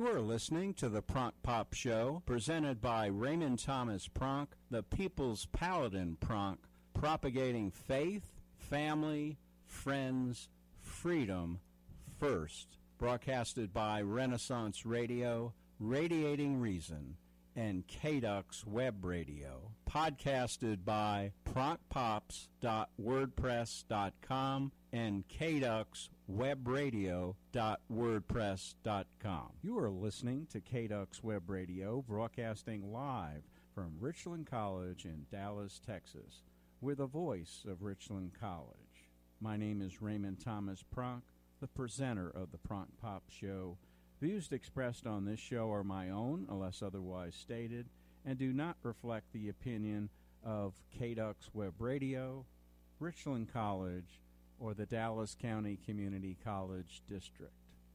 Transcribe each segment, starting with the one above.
You are listening to the Pronk Pop Show, presented by Raymond Thomas Pronk, the People's Paladin Pronk, propagating faith, family, friends, freedom first. Broadcasted by Renaissance Radio, Radiating Reason, and KDUX Web Radio. Podcasted by pronkpops.wordpress.com and kduxwebradio.wordpress.com. You are listening to KDUX Web Radio, broadcasting live from Richland College in Dallas, Texas. We're the voice of Richland College. My name is Raymond Thomas Pronk, the presenter of the Pronk Pop Show. Views expressed on this show are my own, unless otherwise stated, and do not reflect the opinion of KDUX Web Radio, Richland College, or the Dallas County Community College District.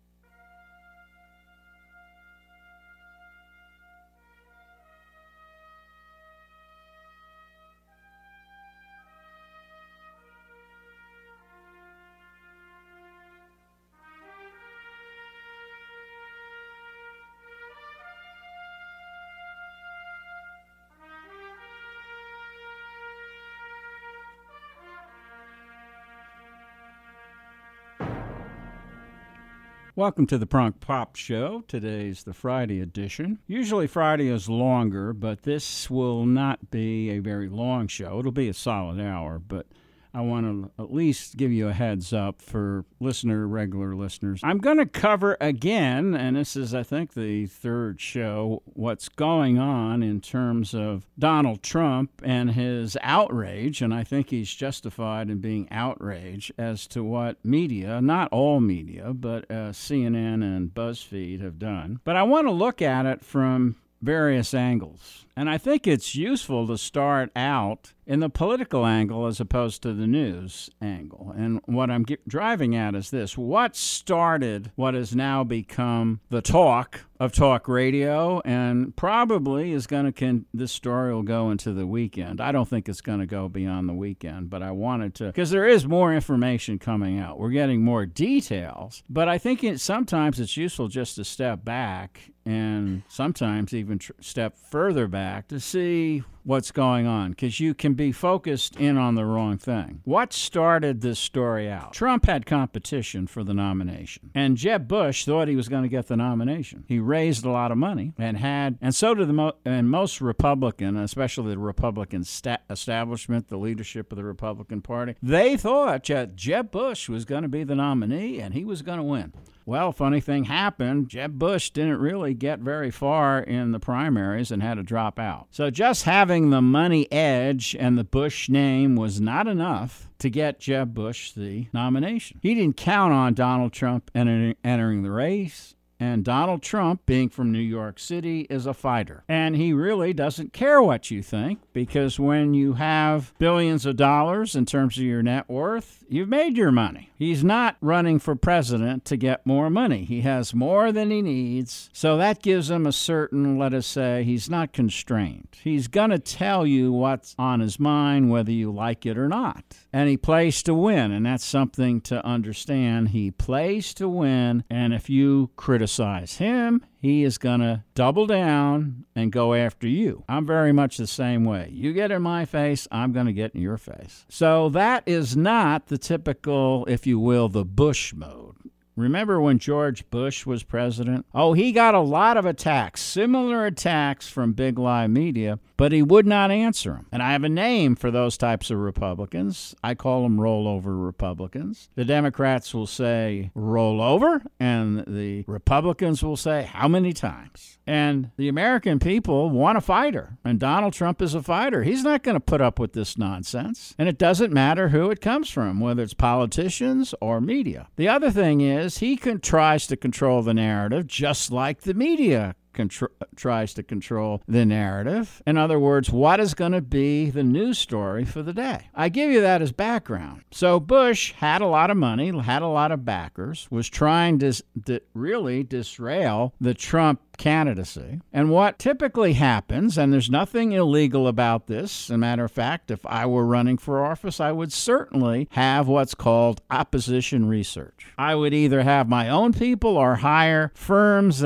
Welcome to the Pronk Pop Show. Today's the Friday edition. Usually Friday is longer, but this will not be a very long show. It'll be a solid hour, but I want to at least give you a heads up for regular listeners. I'm going to cover again, and this is, I think, the third show, what's going on in terms of Donald Trump and his outrage, and I think he's justified in being outraged as to what media, not all media, but CNN and BuzzFeed have done. But I want to look at it from various angles. And I think it's useful to start out in the political angle as opposed to the news angle. And what I'm driving at is this. What started what has now become the talk of talk radio, and probably is going to, this story will go into the weekend. I don't think it's going to go beyond the weekend, but I wanted to, because there is more information coming out. We're getting more details, but I think sometimes it's useful just to step back and sometimes even step further back to see what's going on, because you can be focused in on the wrong thing. What started this story out? Trump had competition for the nomination, and Jeb Bush thought he was going to get the nomination. He raised a lot of money, and so did most Republican, especially the Republican establishment, the leadership of the Republican Party. They thought Jeb Bush was going to be the nominee, and he was going to win. Well, funny thing happened. Jeb Bush didn't really get very far in the primaries and had to drop out. So just having the money edge and the Bush name was not enough to get Jeb Bush the nomination. He didn't count on Donald Trump entering the race. And Donald Trump, being from New York City, is a fighter. And he really doesn't care what you think, because when you have billions of dollars in terms of your net worth, you've made your money. He's not running for president to get more money. He has more than he needs. So that gives him a certain, let us say, he's not constrained. He's going to tell you what's on his mind, whether you like it or not. And he plays to win, and that's something to understand. He plays to win, and if you criticize him, he is going to double down and go after you. I'm very much the same way. You get in my face, I'm going to get in your face. So that is not the typical, if you will, the Bush mode. Remember when George Bush was president? Oh, he got a lot of attacks, similar attacks from Big Lie Media, but he would not answer them. And I have a name for those types of Republicans. I call them rollover Republicans. The Democrats will say rollover, and the Republicans will say how many times. And the American people want a fighter, and Donald Trump is a fighter. He's not going to put up with this nonsense. And it doesn't matter who it comes from, whether it's politicians or media. The other thing is he tries to control the narrative just like the media tries to control the narrative. In other words, what is going to be the news story for the day? I give you that as background. So Bush had a lot of money, had a lot of backers, was trying to really disrail the Trump candidacy. And what typically happens, and there's nothing illegal about this, as a matter of fact, if I were running for office, I would certainly have what's called opposition research. I would either have my own people or hire firms that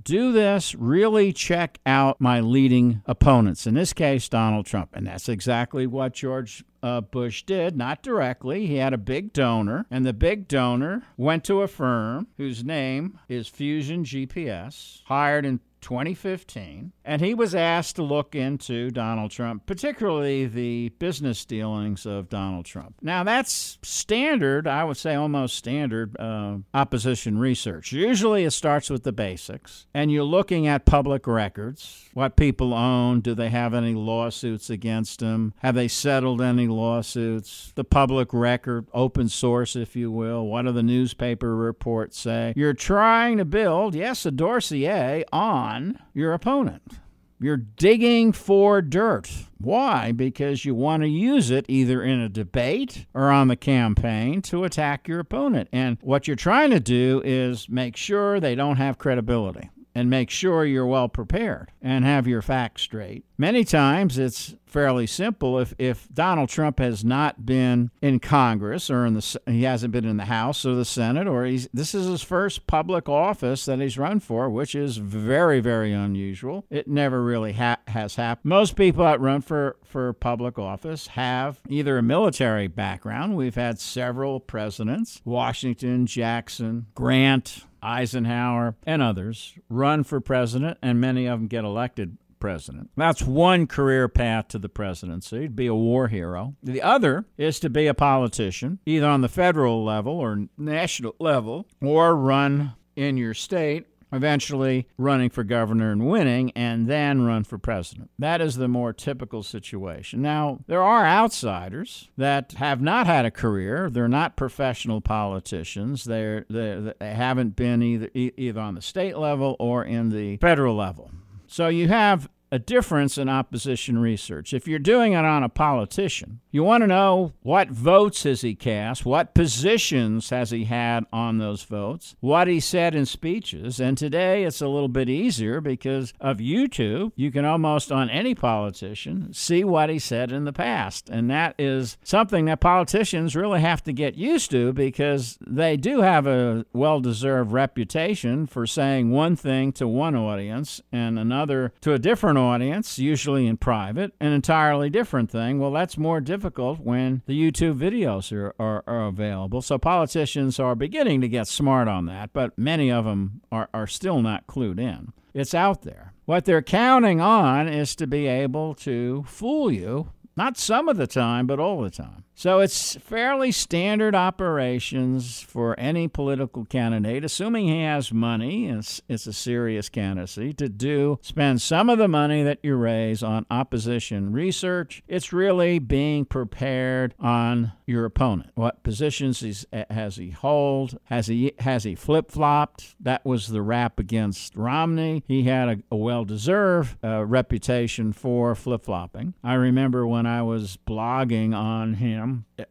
do this, really check out my leading opponents, in this case, Donald Trump. And that's exactly what George Bush did, not directly. He had a big donor, and the big donor went to a firm whose name is Fusion GPS, hired in 2015, and he was asked to look into Donald Trump, particularly the business dealings of Donald Trump. Now, that's standard, I would say almost standard opposition research. Usually it starts with the basics, and you're looking at public records, what people own, do they have any lawsuits against them, have they settled any lawsuits, the public record, open source, if you will, what do the newspaper reports say. You're trying to build, yes, a dossier on your opponent. You're digging for dirt. Why? Because you want to use it either in a debate or on the campaign to attack your opponent. And what you're trying to do is make sure they don't have credibility and make sure you're well prepared and have your facts straight. Many times it's fairly simple. If Donald Trump has not been in Congress or he hasn't been in the House or the Senate, or this is his first public office that he's run for, which is very, very unusual. It never really has happened. Most people that run for public office have either a military background. We've had several presidents, Washington, Jackson, Grant, Eisenhower, and others run for president, and many of them get elected president. That's one career path to the presidency, to be a war hero. The other is to be a politician, either on the federal level or national level, or run in your state, eventually running for governor and winning, and then run for president. That is the more typical situation. Now, there are outsiders that have not had a career. They're not professional politicians. They haven't been either on the state level or in the federal level. So you have a difference in opposition research. If you're doing it on a politician, you want to know what votes has he cast, what positions has he had on those votes, what he said in speeches. And today it's a little bit easier because of YouTube. You can almost on any politician see what he said in the past. And that is something that politicians really have to get used to, because they do have a well-deserved reputation for saying one thing to one audience and another to a different audience, usually in private, an entirely different thing. Well, that's more difficult when the YouTube videos are available. So politicians are beginning to get smart on that, but many of them are still not clued in. It's out there. What they're counting on is to be able to fool you, not some of the time, but all the time. So it's fairly standard operations for any political candidate, assuming he has money, it's a serious candidacy, to spend some of the money that you raise on opposition research. It's really being prepared on your opponent. What positions has he held? Has he flip-flopped? That was the rap against Romney. He had a well-deserved reputation for flip-flopping. I remember when I was blogging on him,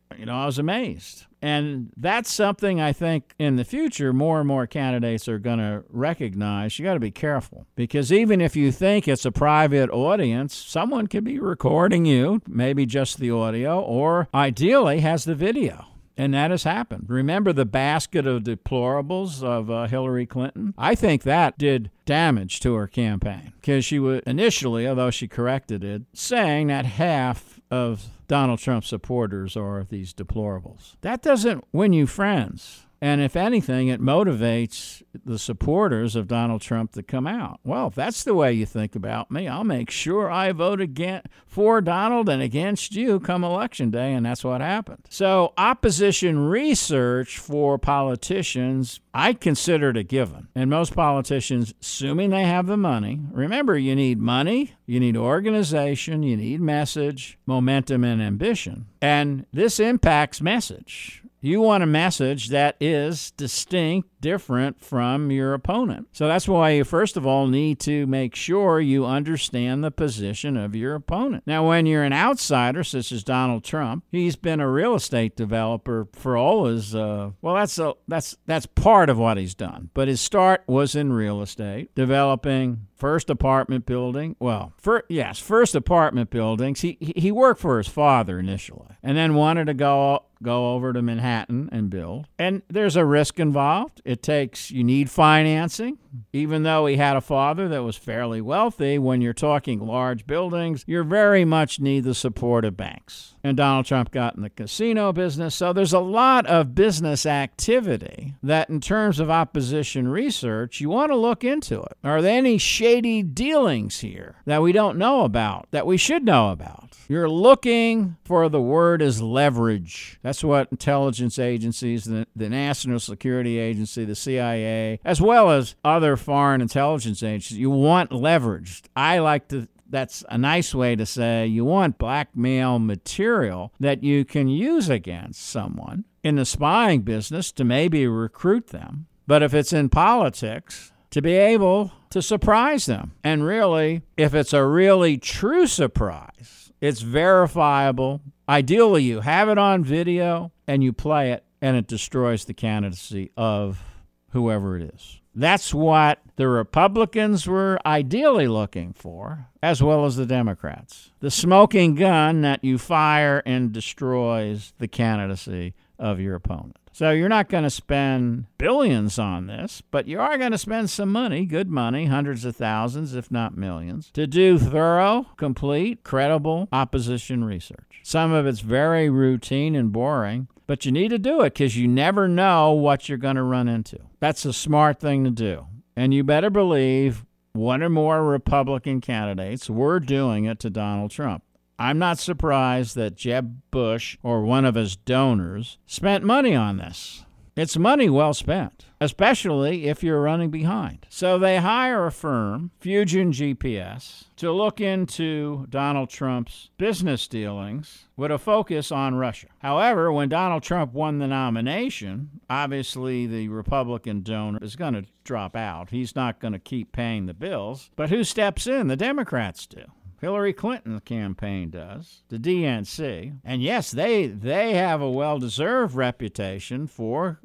I was amazed. And that's something I think in the future more and more candidates are going to recognize. You got to be careful, because even if you think it's a private audience, someone could be recording you, maybe just the audio, or ideally has the video. And that has happened. Remember the basket of deplorables of Hillary Clinton? I think that did damage to her campaign, because she was initially, although she corrected it, saying that half of Donald Trump supporters are these deplorables. That doesn't win you friends. And if anything, it motivates the supporters of Donald Trump to come out. Well, if that's the way you think about me, I'll make sure I vote for Donald and against you come Election Day, and that's what happened. So opposition research for politicians, I consider it a given. And most politicians, assuming they have the money, remember, you need money, you need organization, you need message, momentum, and ambition. And this impacts message. You want a message that is distinct, different from your opponent. So that's why you, first of all, need to make sure you understand the position of your opponent. Now, when you're an outsider, such as Donald Trump, he's been a real estate developer for all his, that's part of what he's done. But his start was in real estate, developing first apartment building. First apartment buildings. He worked for his father initially, and then wanted to go over to Manhattan and build. And there's a risk involved. you need financing. Even though he had a father that was fairly wealthy, when you're talking large buildings, you very much need the support of banks. And Donald Trump got in the casino business. So there's a lot of business activity that, in terms of opposition research, you want to look into it. Are there any shady dealings here that we don't know about, that we should know about? You're looking for, the word is leverage. That's what intelligence agencies, the National Security Agency, the CIA, as well as other foreign intelligence agencies, you want leverage. That's a nice way to say you want blackmail material that you can use against someone in the spying business to maybe recruit them. But if it's in politics, to be able to surprise them. And really, if it's a really true surprise, it's verifiable. Ideally, you have it on video and you play it, and it destroys the candidacy of whoever it is. That's what the Republicans were ideally looking for, as well as the Democrats. The smoking gun that you fire and destroys the candidacy of your opponent. So you're not going to spend billions on this, but you are going to spend some money, good money, hundreds of thousands, if not millions, to do thorough, complete, credible opposition research. Some of it's very routine and boring, but you need to do it because you never know what you're going to run into. That's a smart thing to do. And you better believe one or more Republican candidates were doing it to Donald Trump. I'm not surprised that Jeb Bush or one of his donors spent money on this. It's money well spent, especially if you're running behind. So they hire a firm, Fusion GPS, to look into Donald Trump's business dealings with a focus on Russia. However, when Donald Trump won the nomination, obviously the Republican donor is going to drop out. He's not going to keep paying the bills. But who steps in? The Democrats do. Hillary Clinton's campaign does, the DNC. And yes, they have a well-deserved reputation for,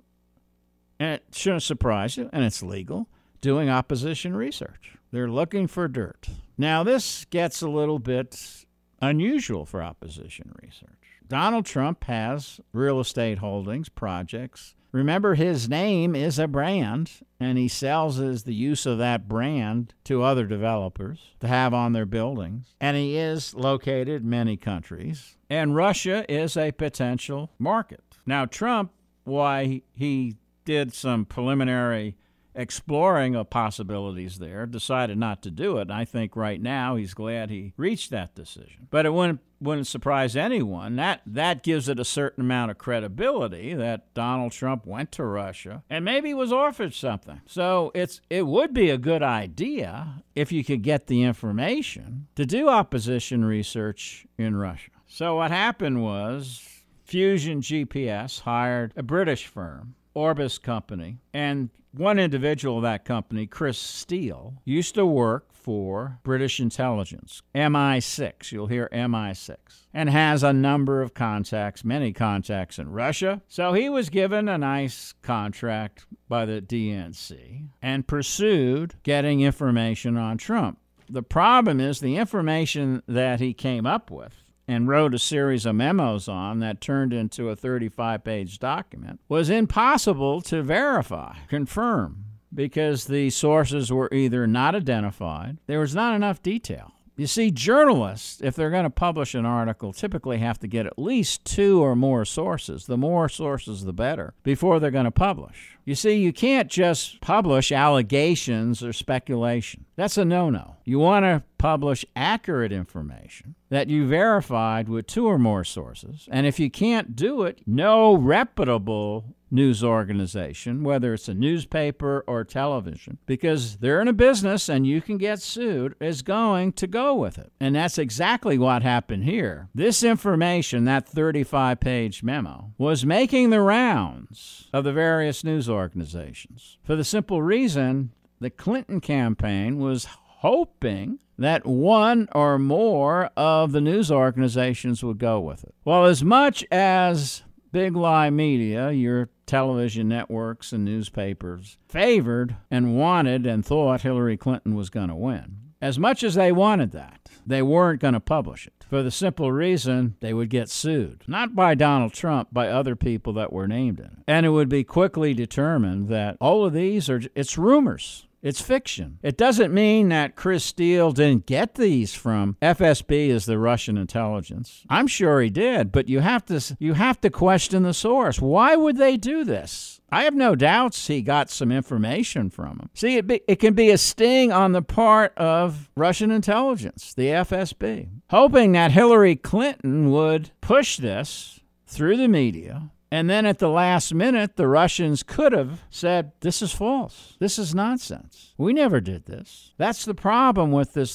and it shouldn't surprise you, and it's legal, doing opposition research. They're looking for dirt. Now, this gets a little bit unusual for opposition research. Donald Trump has real estate holdings, projects. Remember, his name is a brand, and he sells the use of that brand to other developers to have on their buildings. And he is located in many countries. And Russia is a potential market. Now, Trump, why he did some preliminary exploring of possibilities there, decided not to do it. And I think right now he's glad he reached that decision. But it wouldn't surprise anyone. That gives it a certain amount of credibility that Donald Trump went to Russia and maybe was offered something. So it would be a good idea, if you could get the information, to do opposition research in Russia. So what happened was Fusion GPS hired a British firm, Orbis Company, and one individual of that company, Chris Steele, used to work for British intelligence, MI6. You'll hear MI6. And has a number of contacts, many contacts in Russia. So he was given a nice contract by the DNC and pursued getting information on Trump. The problem is the information that he came up with and wrote a series of memos on that turned into a 35-page document was impossible to verify, confirm, because the sources were either not identified, there was not enough detail. You see, journalists, if they're going to publish an article, typically have to get at least 2 or more sources. The more sources, the better, before they're going to publish. You see, you can't just publish allegations or speculation. That's a no-no. You want to publish accurate information that you verified with 2 or more sources. And if you can't do it, no reputable news organization, whether it's a newspaper or television, because they're in a business and you can get sued, is going to go with it. And that's exactly what happened here. This information, that 35-page memo, was making the rounds of the various news organizations for the simple reason the Clinton campaign was hoping that one or more of the news organizations would go with it. Well, as much as Big Lie Media, your television networks and newspapers, favored and wanted and thought Hillary Clinton was going to win, As much as they wanted that, they weren't going to publish it for the simple reason they would get sued. Not by Donald Trump, by other people that were named in it. And it would be quickly determined that all of these it's rumors. It's fiction. It doesn't mean that Chris Steele didn't get these from FSB, as the Russian intelligence. I'm sure he did, but you have to question the source. Why would they do this? I have no doubts he got some information from him. See, it can be a sting on the part of Russian intelligence, the FSB, hoping that Hillary Clinton would push this through the media. And then at the last minute, the Russians could have said, this is false. This is nonsense. We never did this. That's the problem with this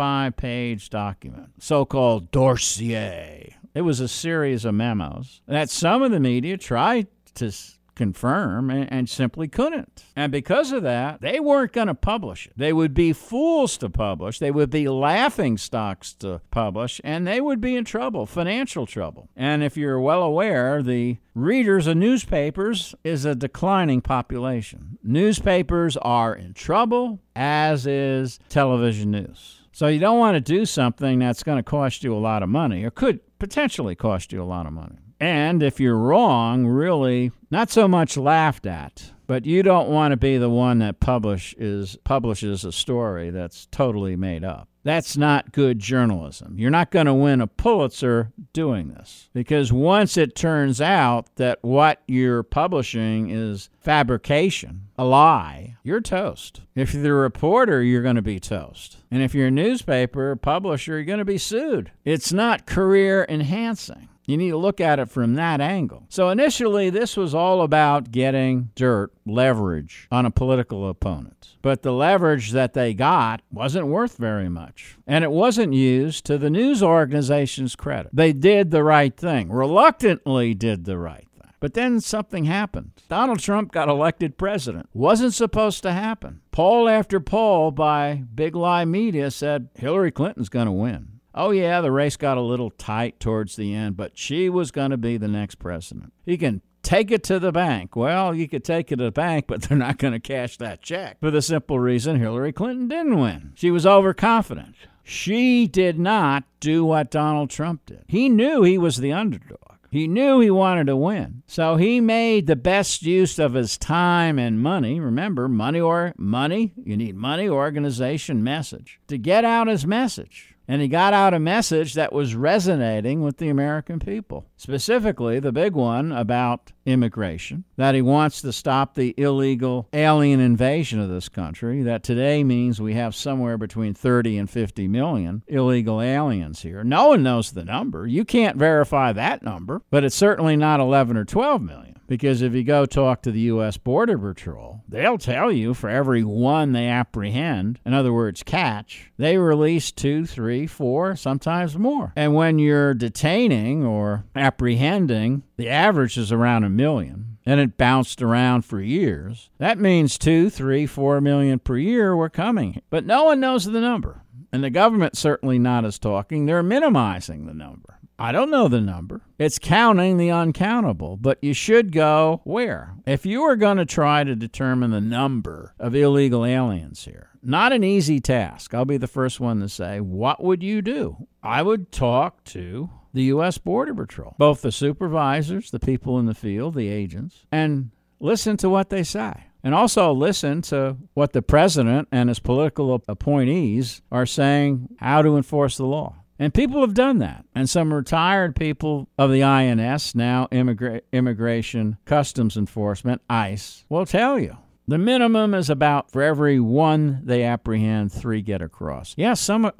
35-page document, so-called dossier. It was a series of memos that some of the media tried to confirm and simply couldn't. And because of that, they weren't going to publish it. They would be fools to publish. They would be laughing stocks to publish, and they would be in trouble, financial trouble. And if you're well aware, the readers of newspapers is a declining population. Newspapers are in trouble, as is television news. So you don't want to do something that's going to cost you a lot of money, or could potentially cost you a lot of money. And if you're wrong, really not so much laughed at, but you don't want to be the one that publishes a story that's totally made up. That's not good journalism. You're not going to win a Pulitzer doing this, because once it turns out that what you're publishing is fabrication, a lie, you're toast. If you're the reporter, you're going to be toast. And if you're a newspaper publisher, you're going to be sued. It's not career enhancing. You need to look at it from that angle. So initially, this was all about getting dirt, leverage on a political opponent. But the leverage that they got wasn't worth very much. And it wasn't used to the news organization's credit. They did the right thing, reluctantly did the right thing. But then something happened. Donald Trump got elected president. Wasn't supposed to happen. Poll after poll by Big Lie Media said Hillary Clinton's going to win. Oh, yeah, the race got a little tight towards the end, but she was going to be the next president. You can take it to the bank. Well, you could take it to the bank, but they're not going to cash that check for the simple reason Hillary Clinton didn't win. She was overconfident. She did not do what Donald Trump did. He knew he was the underdog. He knew he wanted to win. So he made the best use of his time and money. Remember, money, you need money, organization, message, to get out his message. And he got out a message that was resonating with the American people, specifically the big one about immigration, that he wants to stop the illegal alien invasion of this country, that today means we have somewhere between 30 and 50 million illegal aliens here. No one knows the number. You can't verify that number, but it's certainly not 11 or 12 million. Because if you go talk to the U.S. Border Patrol, they'll tell you for every one they apprehend, in other words, catch, they release 2, 3, 4, sometimes more. And when you're detaining or apprehending, the average is around 1 million, and it bounced around for years. That means 2, 3, 4 million per year were coming. But no one knows the number. And the government certainly not is talking. They're minimizing the number. I don't know the number. It's counting the uncountable, but you should go where? If you were going to try to determine the number of illegal aliens here, not an easy task. I'll be the first one to say, what would you do? I would talk to the U.S. Border Patrol, both the supervisors, the people in the field, the agents, and listen to what they say. And also listen to what the president and his political appointees are saying, how to enforce the law. And people have done that. And some retired people of the INS, now Immigration Customs Enforcement, ICE, will tell you. The minimum is about, for every one they apprehend, 3 get across. Yes,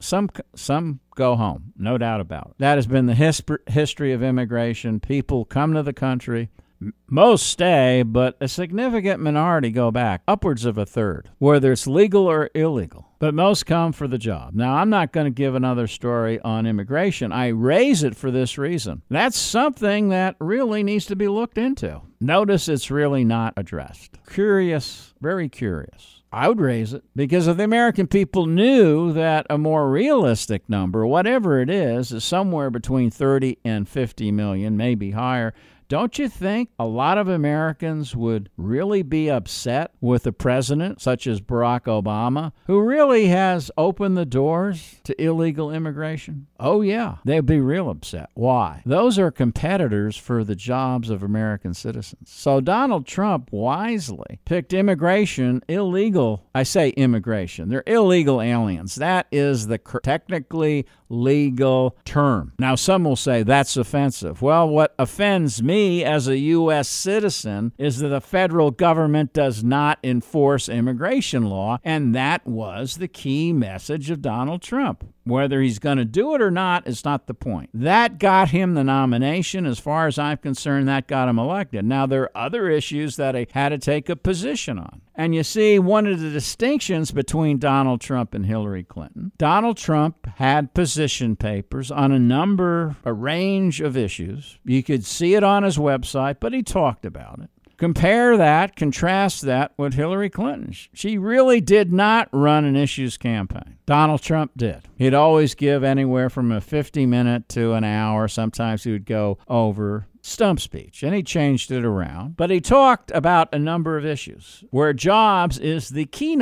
some go home, no doubt about it. That has been the history of immigration. People come to the country. Most stay, but a significant minority go back, upwards of a third, whether it's legal or illegal. But most come for the job. Now, I'm not going to give another story on immigration. I raise it for this reason. That's something that really needs to be looked into. Notice it's really not addressed. Curious, very curious. I would raise it because if the American people knew that a more realistic number, whatever it is somewhere between 30 and 50 million, maybe higher, don't you think a lot of Americans would really be upset with a president such as Barack Obama, who really has opened the doors to illegal immigration? Oh, yeah, they'd be real upset. Why? Those are competitors for the jobs of American citizens. So Donald Trump wisely picked immigration illegal. I say immigration. They're illegal aliens. That is the technically legal term. Now, some will say that's offensive. Well, what offends me as a U.S. citizen is that the federal government does not enforce immigration law, and that was the key message of Donald Trump. Whether he's going to do it or not is not the point. That got him the nomination. As far as I'm concerned, that got him elected. Now, there are other issues that he had to take a position on. And you see, one of the distinctions between Donald Trump and Hillary Clinton, Donald Trump had position papers on a range of issues. You could see it on his website, but he talked about it. Contrast that with Hillary Clinton. She really did not run an issues campaign. Donald Trump did. He'd always give anywhere from a 50-minute to an hour. Sometimes he would go over stump speech, and he changed it around. But he talked about a number of issues where jobs is the key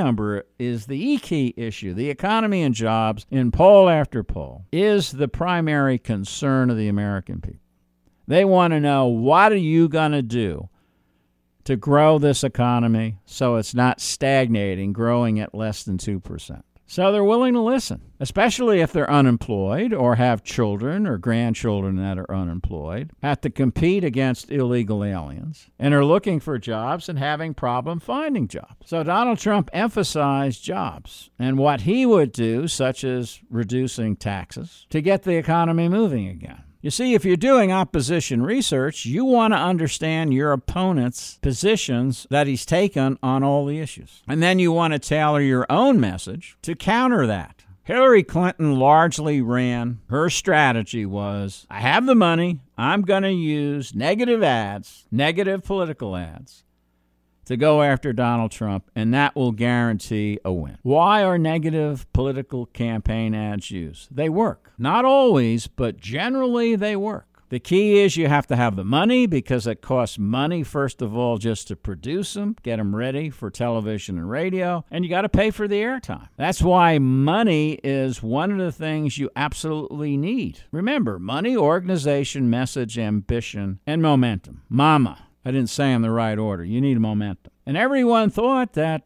issue. The economy and jobs, in poll after poll, is the primary concern of the American people. They want to know, what are you going to do to grow this economy so it's not stagnating, growing at less than 2%. So they're willing to listen, especially if they're unemployed or have children or grandchildren that are unemployed, have to compete against illegal aliens, and are looking for jobs and having problem finding jobs. So Donald Trump emphasized jobs and what he would do, such as reducing taxes, to get the economy moving again. You see, if you're doing opposition research, you want to understand your opponent's positions that he's taken on all the issues. And then you want to tailor your own message to counter that. Hillary Clinton largely ran, her strategy was, I have the money, I'm going to use negative political ads, to go after Donald Trump, and that will guarantee a win. Why are negative political campaign ads used? They work. Not always, but generally they work. The key is you have to have the money, because it costs money, first of all, just to produce them, get them ready for television and radio, and you got to pay for the airtime. That's why money is one of the things you absolutely need. Remember, money, organization, message, ambition, and momentum. Mama. I didn't say in the right order. You need momentum. And everyone thought that,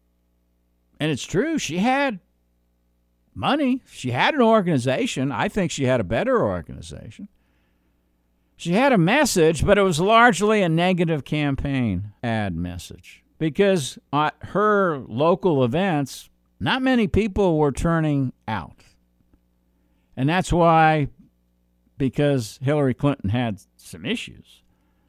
and it's true, she had money. She had an organization. I think she had a better organization. She had a message, but it was largely a negative campaign ad message. Because at her local events, not many people were turning out. And that's why, because Hillary Clinton had some issues,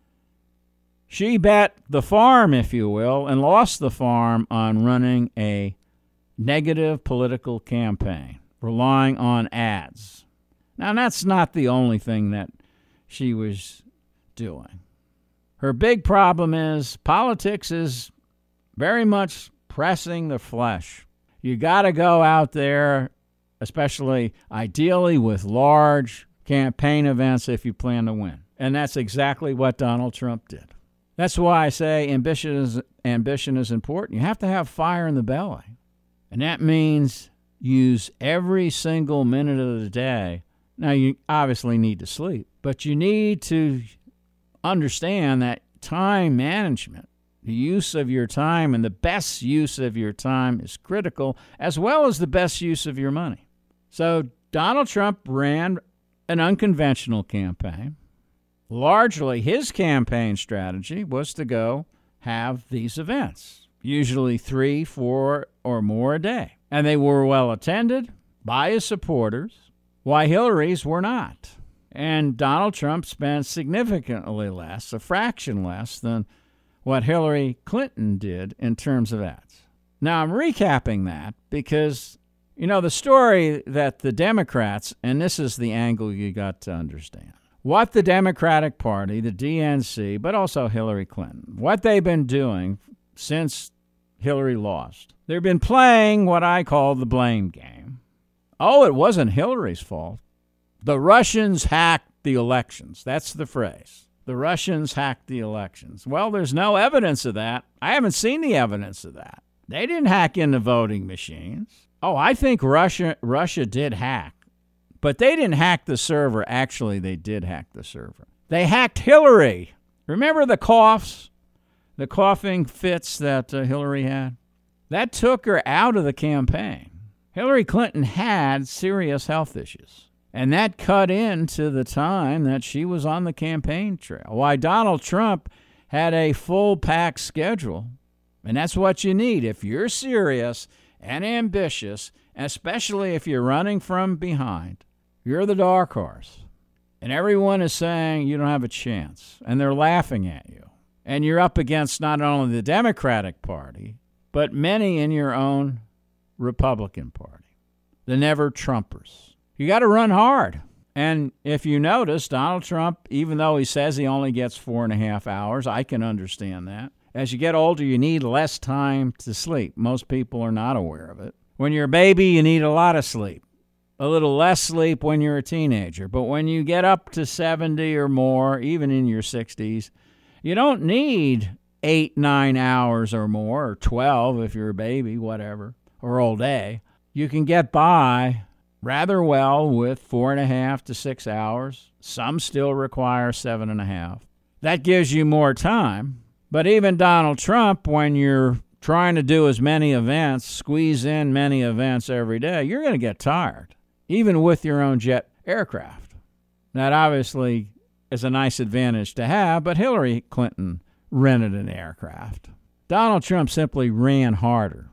she bet the farm, if you will, and lost the farm on running a negative political campaign, relying on ads. Now, that's not the only thing that she was doing. Her big problem is politics is very much pressing the flesh. You got to go out there, especially ideally with large campaign events if you plan to win. And that's exactly what Donald Trump did. That's why I say ambition is important. You have to have fire in the belly. And that means use every single minute of the day. Now, you obviously need to sleep, but you need to understand that time management, the use of your time and the best use of your time is critical, as well as the best use of your money. So Donald Trump ran an unconventional campaign. Largely, his campaign strategy was to go have these events, usually 3, 4, or more a day. And they were well attended by his supporters, while Hillary's were not. And Donald Trump spent significantly less, a fraction less, than what Hillary Clinton did in terms of ads. Now, I'm recapping that because, the story that the Democrats, and this is the angle you got to understand, what the Democratic Party, the DNC, but also Hillary Clinton, what they've been doing since Hillary lost. They've been playing what I call the blame game. Oh, it wasn't Hillary's fault. The Russians hacked the elections. That's the phrase. The Russians hacked the elections. Well, there's no evidence of that. I haven't seen the evidence of that. They didn't hack into voting machines. Oh, I think Russia did hack. But they didn't hack the server. Actually, they did hack the server. They hacked Hillary. Remember the coughs? The coughing fits that Hillary had? That took her out of the campaign. Hillary Clinton had serious health issues. And that cut into the time that she was on the campaign trail. Why Donald Trump had a full-packed schedule. And that's what you need. If you're serious and ambitious, especially if you're running from behind, you're the dark horse. And everyone is saying you don't have a chance. And they're laughing at you. And you're up against not only the Democratic Party, but many in your own Republican Party. The never-Trumpers. You got to run hard. And if you notice, Donald Trump, even though he says he only gets 4.5 hours, I can understand that. As you get older, you need less time to sleep. Most people are not aware of it. When you're a baby, you need a lot of sleep. A little less sleep when you're a teenager. But when you get up to 70 or more, even in your 60s, you don't need 8, 9 hours or more, or 12 if you're a baby, whatever, or all day. You can get by rather well with 4.5 to 6 hours. Some still require 7.5. That gives you more time. But even Donald Trump, when you're trying to do as many events, squeeze in many events every day, you're going to get tired, even with your own jet aircraft. That obviously is a nice advantage to have, but Hillary Clinton rented an aircraft. Donald Trump simply ran harder.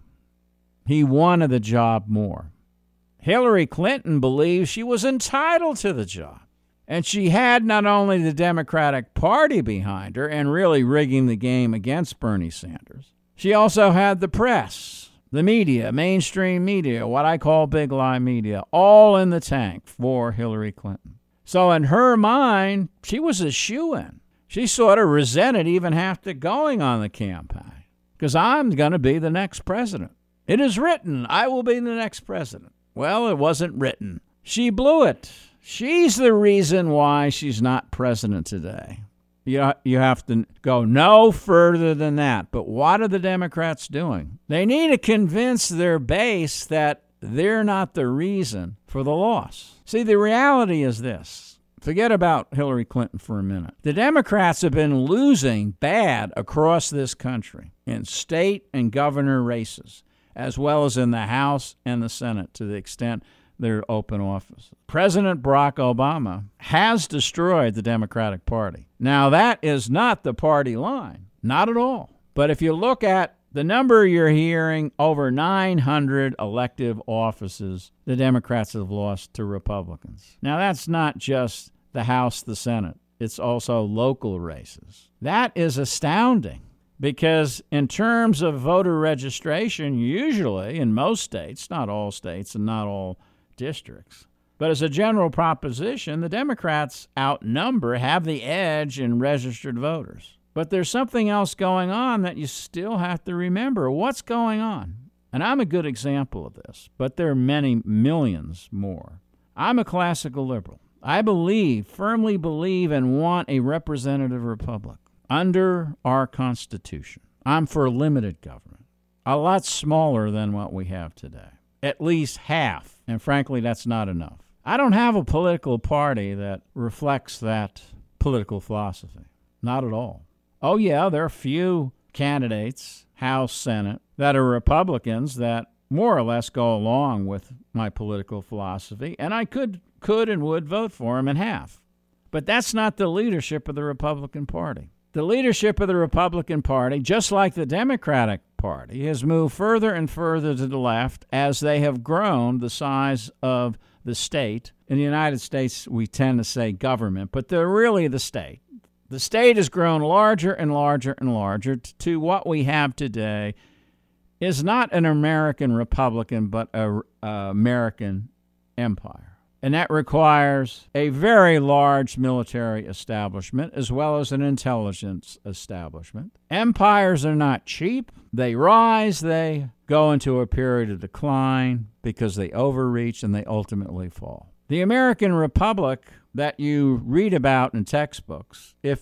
He wanted the job more. Hillary Clinton believes she was entitled to the job. And she had not only the Democratic Party behind her and really rigging the game against Bernie Sanders, she also had the press, the media, mainstream media, what I call big lie media, all in the tank for Hillary Clinton. So in her mind, she was a shoo-in. She sort of resented even after going on the campaign because I'm going to be the next president. It is written, I will be the next president. Well, it wasn't written. She blew it. She's the reason why she's not president today. You have to go no further than that. But what are the Democrats doing? They need to convince their base that they're not the reason for the loss. See, the reality is this. Forget about Hillary Clinton for a minute. The Democrats have been losing bad across this country in state and governor races, as well as in the House and the Senate to the extent they're open offices. President Barack Obama has destroyed the Democratic Party. Now, that is not the party line, not at all. But if you look at the number you're hearing, over 900 elective offices the Democrats have lost to Republicans. Now, that's not just the House, the Senate. It's also local races. That is astounding. Because in terms of voter registration, usually in most states, not all states and not all districts, but as a general proposition, the Democrats outnumber, have the edge in registered voters. But there's something else going on that you still have to remember. What's going on? And I'm a good example of this, but there are many millions more. I'm a classical liberal. I firmly believe and want a representative republic under our Constitution. I'm for limited government, a lot smaller than what we have today, at least half. And frankly, that's not enough. I don't have a political party that reflects that political philosophy. Not at all. Oh, yeah, there are a few candidates, House, Senate, that are Republicans that more or less go along with my political philosophy, and I could and would vote for them in half. But that's not the leadership of the Republican Party. The leadership of the Republican Party, just like the Democratic Party, has moved further and further to the left as they have grown the size of the state. In the United States, we tend to say government, but they're really the state. The state has grown larger and larger and larger to what we have today is not an American Republican, but an American empire. And that requires a very large military establishment as well as an intelligence establishment. Empires are not cheap. They rise, they go into a period of decline because they overreach and they ultimately fall. The American Republic that you read about in textbooks, if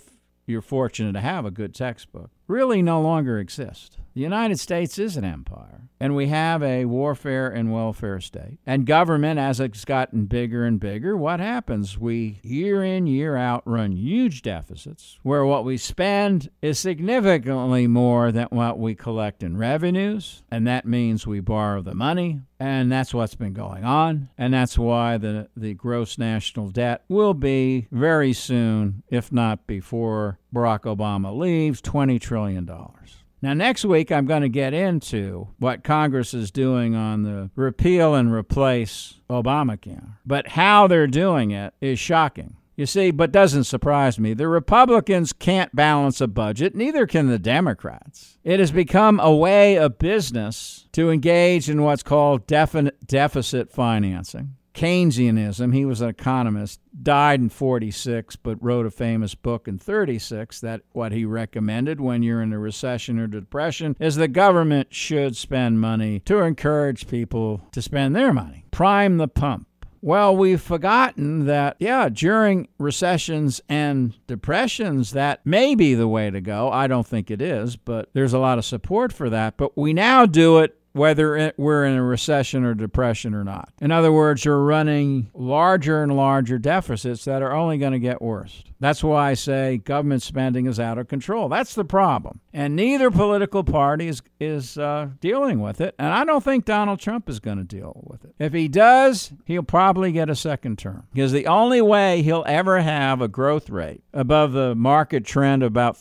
you're fortunate to have a good textbook, really no longer exist. The United States is an empire, and we have a warfare and welfare state. And government, as it's gotten bigger and bigger, what happens? We, year in, year out, run huge deficits where what we spend is significantly more than what we collect in revenues, and that means we borrow the money, and that's what's been going on, and that's why the gross national debt will be very soon, if not before Barack Obama leaves, $20 trillion. Now, next week, I'm going to get into what Congress is doing on the repeal and replace Obamacare. But how they're doing it is shocking. You see, but doesn't surprise me. The Republicans can't balance a budget, neither can the Democrats. It has become a way of business to engage in what's called deficit financing. Keynesianism, he was an economist, died in 46, but wrote a famous book in 36 that what he recommended when you're in a recession or depression is the government should spend money to encourage people to spend their money. Prime the pump. Well, we've forgotten that, during recessions and depressions, that may be the way to go. I don't think it is, but there's a lot of support for that. But we now do it whether we're in a recession or depression or not. In other words, you're running larger and larger deficits that are only going to get worse. That's why I say government spending is out of control. That's the problem. And neither political party is dealing with it. And I don't think Donald Trump is going to deal with it. If he does, he'll probably get a second term. Because the only way he'll ever have a growth rate above the market trend of about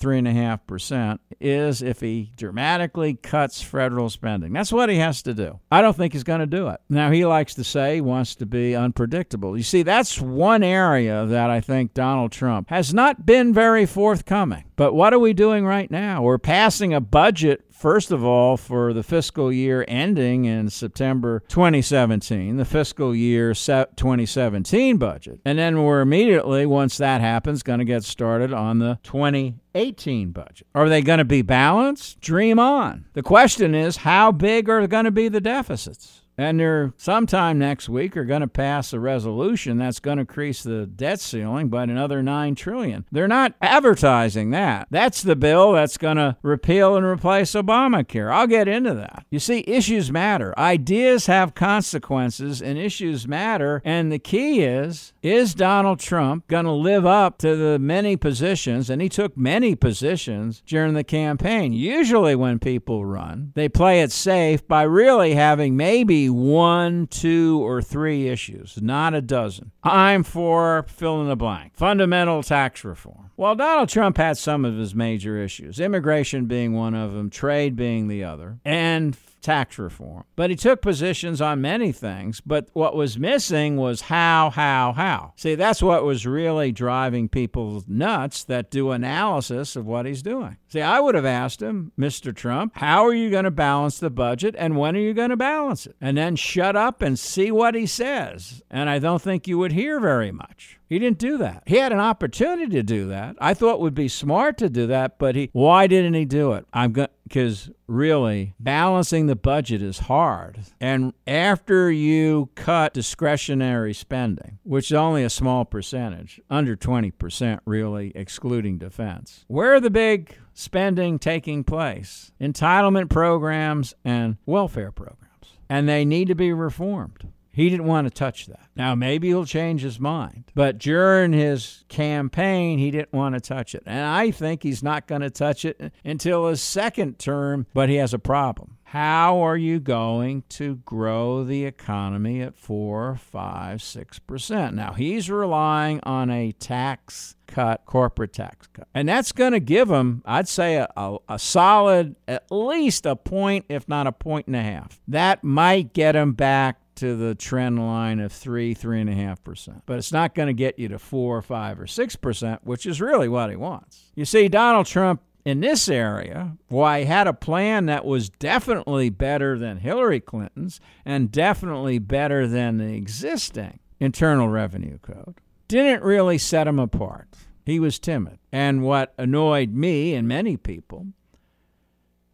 3.5% is if he dramatically cuts federal spending. That's what he has to do. I don't think he's going to do it. Now, he likes to say he wants to be unpredictable. You see, that's one area that I think Donald Trump has not been very forthcoming. But what are we doing right now? We're passing a budget, first of all, for the fiscal year ending in September 2017, the fiscal year 2017 budget. And then we're immediately, once that happens, going to get started on the 2018 budget. Are they going to be balanced? Dream on. The question is, how big are going to be the deficits? And they're sometime next week are going to pass a resolution that's going to increase the debt ceiling by another $9 trillion. They're not advertising that. That's the bill that's going to repeal and replace Obamacare. I'll get into that. You see, issues matter. Ideas have consequences, and issues matter. And the key is Donald Trump going to live up to the many positions, and he took many positions during the campaign. Usually when people run, they play it safe by really having maybe 1, 2, or 3 issues, not a dozen. I'm for fill in the blank. Fundamental tax reform. Well, Donald Trump had some of his major issues, immigration being one of them, trade being the other, and tax reform. But he took positions on many things, but what was missing was how. See, that's what was really driving people nuts that do analysis of what he's doing. See, I would have asked him, Mr. Trump, how are you going to balance the budget and when are you going to balance it? And then shut up and see what he says. And I don't think you would hear very much. He didn't do that. He had an opportunity to do that. I thought it would be smart to do that, but why didn't he do it? Because really, balancing the budget is hard. And after you cut discretionary spending, which is only a small percentage, under 20% really, excluding defense, where are the big spending taking place? Entitlement programs and welfare programs. And they need to be reformed. He didn't want to touch that. Now, maybe he'll change his mind. But during his campaign, he didn't want to touch it. And I think he's not going to touch it until his second term, but he has a problem. How are you going to grow the economy at 4, 5, 6%? Now, he's relying on a tax cut, corporate tax cut. And that's going to give him, I'd say, a solid, at least a point, if not a 1.5. That might get him back to the trend line of 3.5%. But it's not going to get you to 4, 5, or 6%, which is really what he wants. You see, Donald Trump in this area, he had a plan that was definitely better than Hillary Clinton's and definitely better than the existing Internal Revenue Code. Didn't really set him apart. He was timid. And what annoyed me and many people,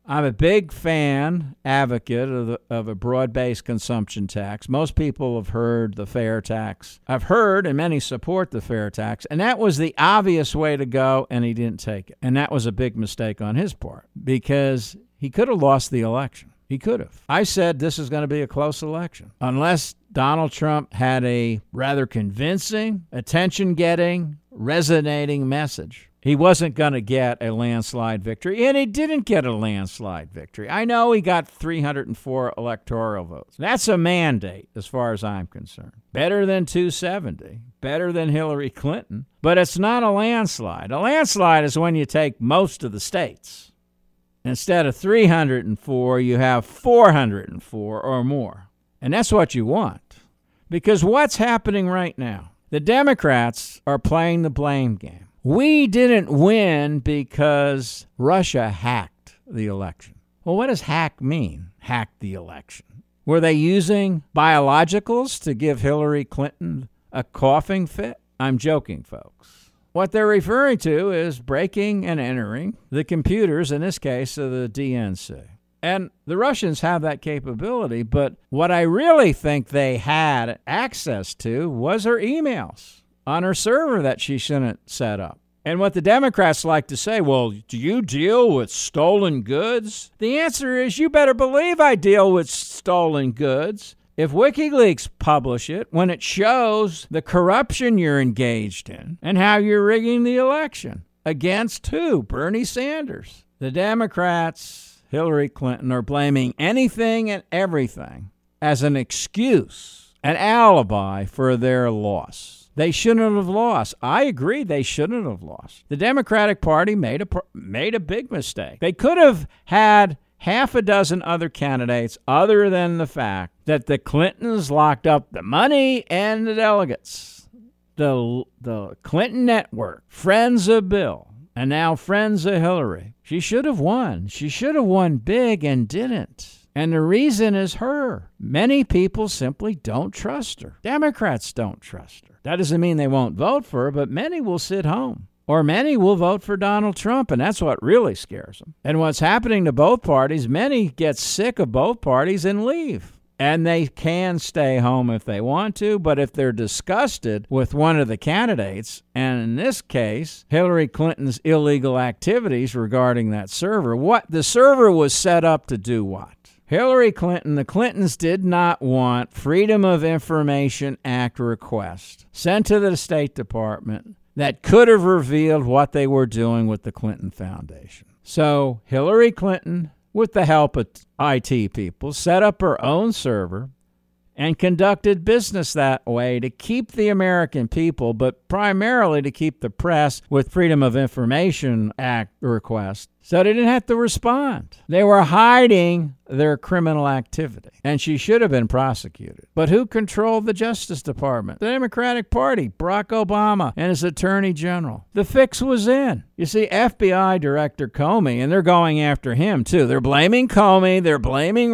I'm a big advocate of a broad-based consumption tax. Most people have heard the fair tax. I've heard, and many support the fair tax, and that was the obvious way to go, and he didn't take it. And that was a big mistake on his part because he could have lost the election. He could have. I said this is going to be a close election unless Donald Trump had a rather convincing, attention-getting, resonating message. He wasn't going to get a landslide victory, and he didn't get a landslide victory. I know he got 304 electoral votes. That's a mandate as far as I'm concerned. Better than 270, better than Hillary Clinton, but it's not a landslide. A landslide is when you take most of the states. Instead of 304, you have 404 or more. And that's what you want. Because what's happening right now? The Democrats are playing the blame game. We didn't win because Russia hacked the election. Well, what does hack mean? Hack the election. Were they using biologicals to give Hillary Clinton a coughing fit? I'm joking, folks. What they're referring to is breaking and entering the computers, in this case, of the DNC. And the Russians have that capability, but what I really think they had access to was her emails on her server that she shouldn't set up. And what the Democrats like to say, well, do you deal with stolen goods? The answer is you better believe I deal with stolen goods. If WikiLeaks publish it, when it shows the corruption you're engaged in and how you're rigging the election. Against who? Bernie Sanders. The Democrats, Hillary Clinton, are blaming anything and everything as an excuse, an alibi for their loss. They shouldn't have lost. I agree they shouldn't have lost. The Democratic Party made a big mistake. They could have had half a dozen other candidates other than the fact that the Clintons locked up the money and the delegates. The Clinton network, friends of Bill, and now friends of Hillary. She should have won. She should have won big and didn't. And the reason is her. Many people simply don't trust her. Democrats don't trust her. That doesn't mean they won't vote for her, but many will sit home. Or many will vote for Donald Trump, and that's what really scares them. And what's happening to both parties, many get sick of both parties and leave. And they can stay home if they want to, but if they're disgusted with one of the candidates, and in this case, Hillary Clinton's illegal activities regarding that server, the server was set up to do what? Hillary Clinton, the Clintons did not want Freedom of Information Act request sent to the State Department that could have revealed what they were doing with the Clinton Foundation. So Hillary Clinton, with the help of IT people, set up her own server and conducted business that way to keep the American people, but primarily to keep the press with Freedom of Information Act requests, so they didn't have to respond. They were hiding their criminal activity, and she should have been prosecuted. But who controlled the Justice Department? The Democratic Party, Barack Obama and his Attorney General. The fix was in. You see, FBI Director Comey, and they're going after him too. They're blaming Comey, they're blaming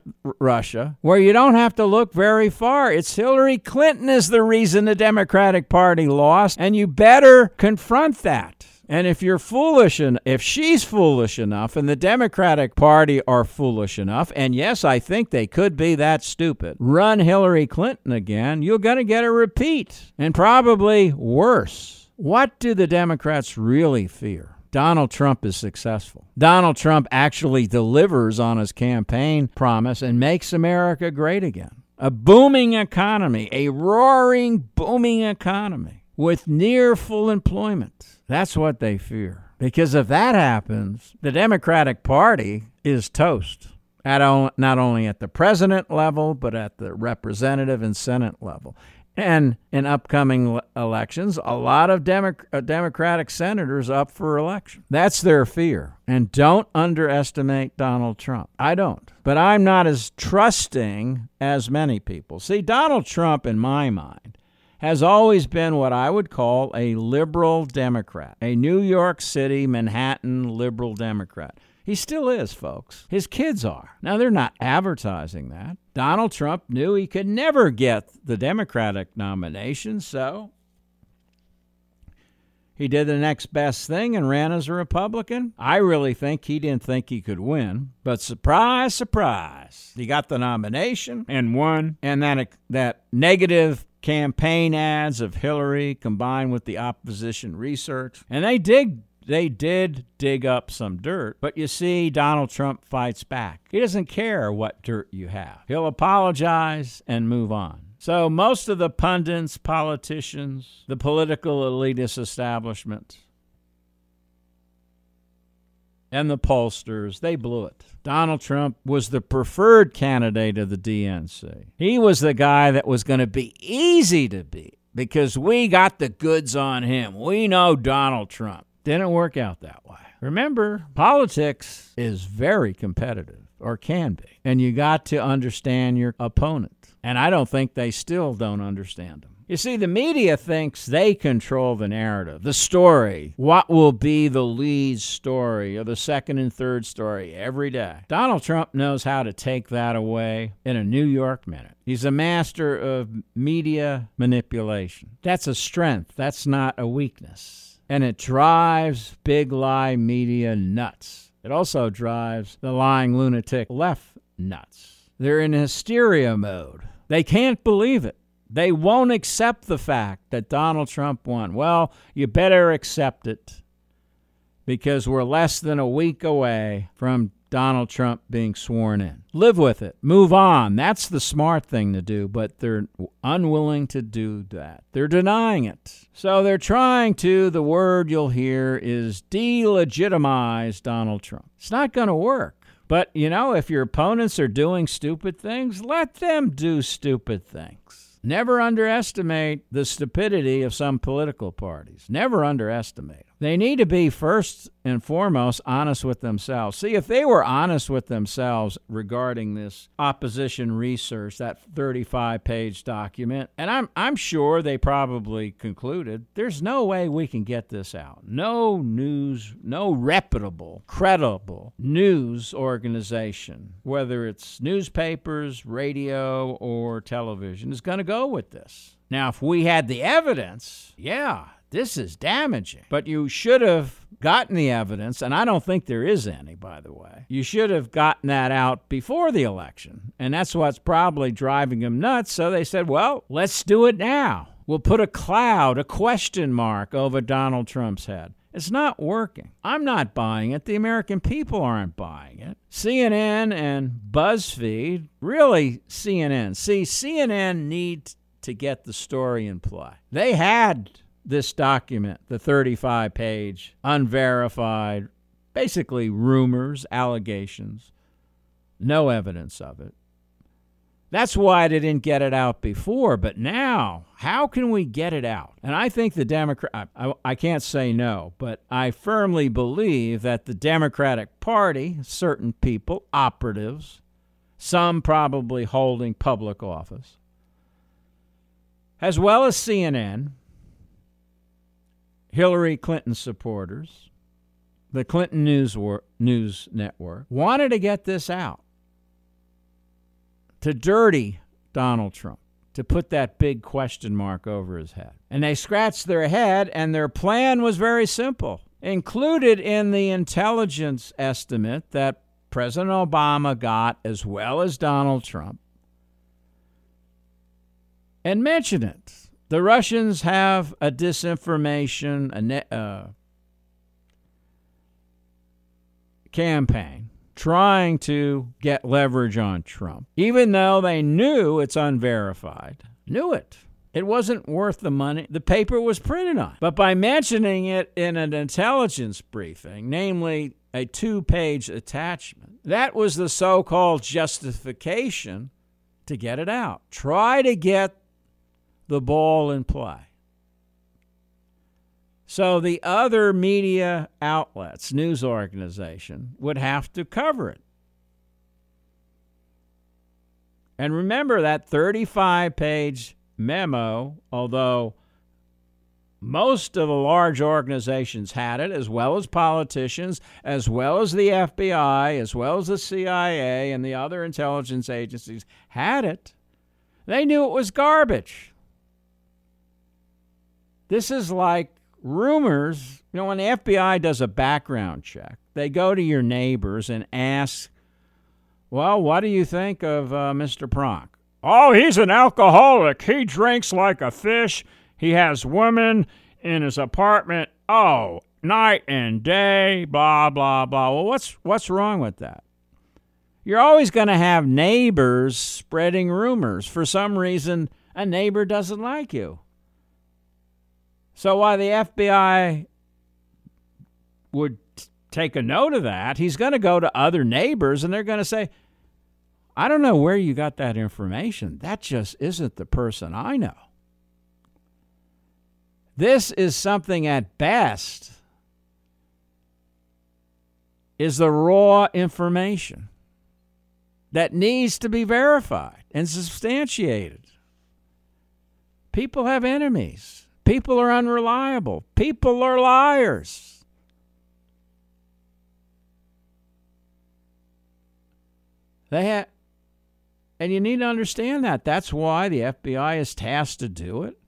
Russia, where you don't have to look very far. It's Hillary Clinton is the reason the Democratic Party lost, and you better confront that. And if you're foolish, and if she's foolish enough and the Democratic Party are foolish enough, and yes, I think they could be that stupid, run Hillary Clinton again, you're going to get a repeat, and probably worse. What do the Democrats really fear? Donald Trump is successful. Donald Trump actually delivers on his campaign promise and makes America great again. A booming economy, a roaring, booming economy with near full employment. That's what they fear. Because if that happens, the Democratic Party is toast. Not only at the president level, but at the representative and Senate level. And in upcoming elections, a lot of Democratic senators up for election. That's their fear. And don't underestimate Donald Trump. I don't. But I'm not as trusting as many people. See, Donald Trump, in my mind, has always been what I would call a liberal Democrat, a New York City, Manhattan liberal Democrat. He still is, folks. His kids are. Now, they're not advertising that. Donald Trump knew he could never get the Democratic nomination, so He did the next best thing and ran as a Republican. I really think he didn't think he could win. But surprise, surprise, he got the nomination and won. And that negative campaign ads of Hillary combined with the opposition research. And they did dig up some dirt. But you see, Donald Trump fights back. He doesn't care what dirt you have. He'll apologize and move on. So most of the pundits, politicians, the political elitist establishment, and the pollsters, they blew it. Donald Trump was the preferred candidate of the DNC. He was the guy that was going to be easy to beat because we got the goods on him. We know Donald Trump. Didn't work out that way. Remember, politics is very competitive, or can be, and you got to understand your opponent. And I don't think they still don't understand them. You see, the media thinks they control the narrative, the story, what will be the lead story or the second and third story every day. Donald Trump knows how to take that away in a New York minute. He's a master of media manipulation. That's a strength. That's not a weakness. And it drives big lie media nuts. It also drives the lying lunatic left nuts. They're in hysteria mode. They can't believe it. They won't accept the fact that Donald Trump won. Well, you better accept it because we're less than a week away from Donald Trump being sworn in. Live with it. Move on. That's the smart thing to do, but they're unwilling to do that. They're denying it. So they're trying to, the word you'll hear is delegitimize Donald Trump. It's not going to work. But, if your opponents are doing stupid things, let them do stupid things. Never underestimate the stupidity of some political parties. Never underestimate them. They need to be, first and foremost, honest with themselves. See, if they were honest with themselves regarding this opposition research, that 35-page document, and I'm sure they probably concluded, there's no way we can get this out. No news, no reputable, credible news organization, whether it's newspapers, radio, or television, is going to go with this. Now, if we had the evidence, this is damaging. But you should have gotten the evidence, and I don't think there is any, by the way. You should have gotten that out before the election, and that's what's probably driving them nuts. So they said, well, let's do it now. We'll put a cloud, a question mark over Donald Trump's head. It's not working. I'm not buying it. The American people aren't buying it. CNN and BuzzFeed, really CNN. See, CNN needs to get the story in play. They had this document, the 35-page, unverified, basically rumors, allegations, no evidence of it. That's why they didn't get it out before. But now, how can we get it out? And I think the Democrat, I can't say no, but I firmly believe that the Democratic Party, certain people, operatives, some probably holding public office, as well as CNN, Hillary Clinton supporters, the Clinton News Network, wanted to get this out, to dirty Donald Trump, to put that big question mark over his head. And they scratched their head, and their plan was very simple. Included in the intelligence estimate that President Obama got, as well as Donald Trump, and mention it. The Russians have a disinformation campaign trying to get leverage on Trump, even though they knew it's unverified. Knew it. It wasn't worth the money the paper was printed on. But by mentioning it in an intelligence briefing, namely a 2-page attachment, that was the so-called justification to get it out. Try to get the ball in play. So the other media outlets, news organization, would have to cover it. And remember that 35-page memo, although most of the large organizations had it, as well as politicians, as well as the FBI, as well as the CIA and the other intelligence agencies had it, they knew it was garbage. This is like Rumors, when the FBI does a background check, they go to your neighbors and ask, well, what do you think of Mr. Pronk? Oh, he's an alcoholic. He drinks like a fish. He has women in his apartment. Oh, night and day, blah, blah, blah. Well, what's wrong with that? You're always going to have neighbors spreading rumors. For some reason, a neighbor doesn't like you. So while the FBI would take a note of that, he's going to go to other neighbors and they're going to say, I don't know where you got that information. That just isn't the person I know. This is something at best is the raw information that needs to be verified and substantiated. People have enemies. People are unreliable. People are liars. And you need to understand that. That's why the FBI is tasked to do it.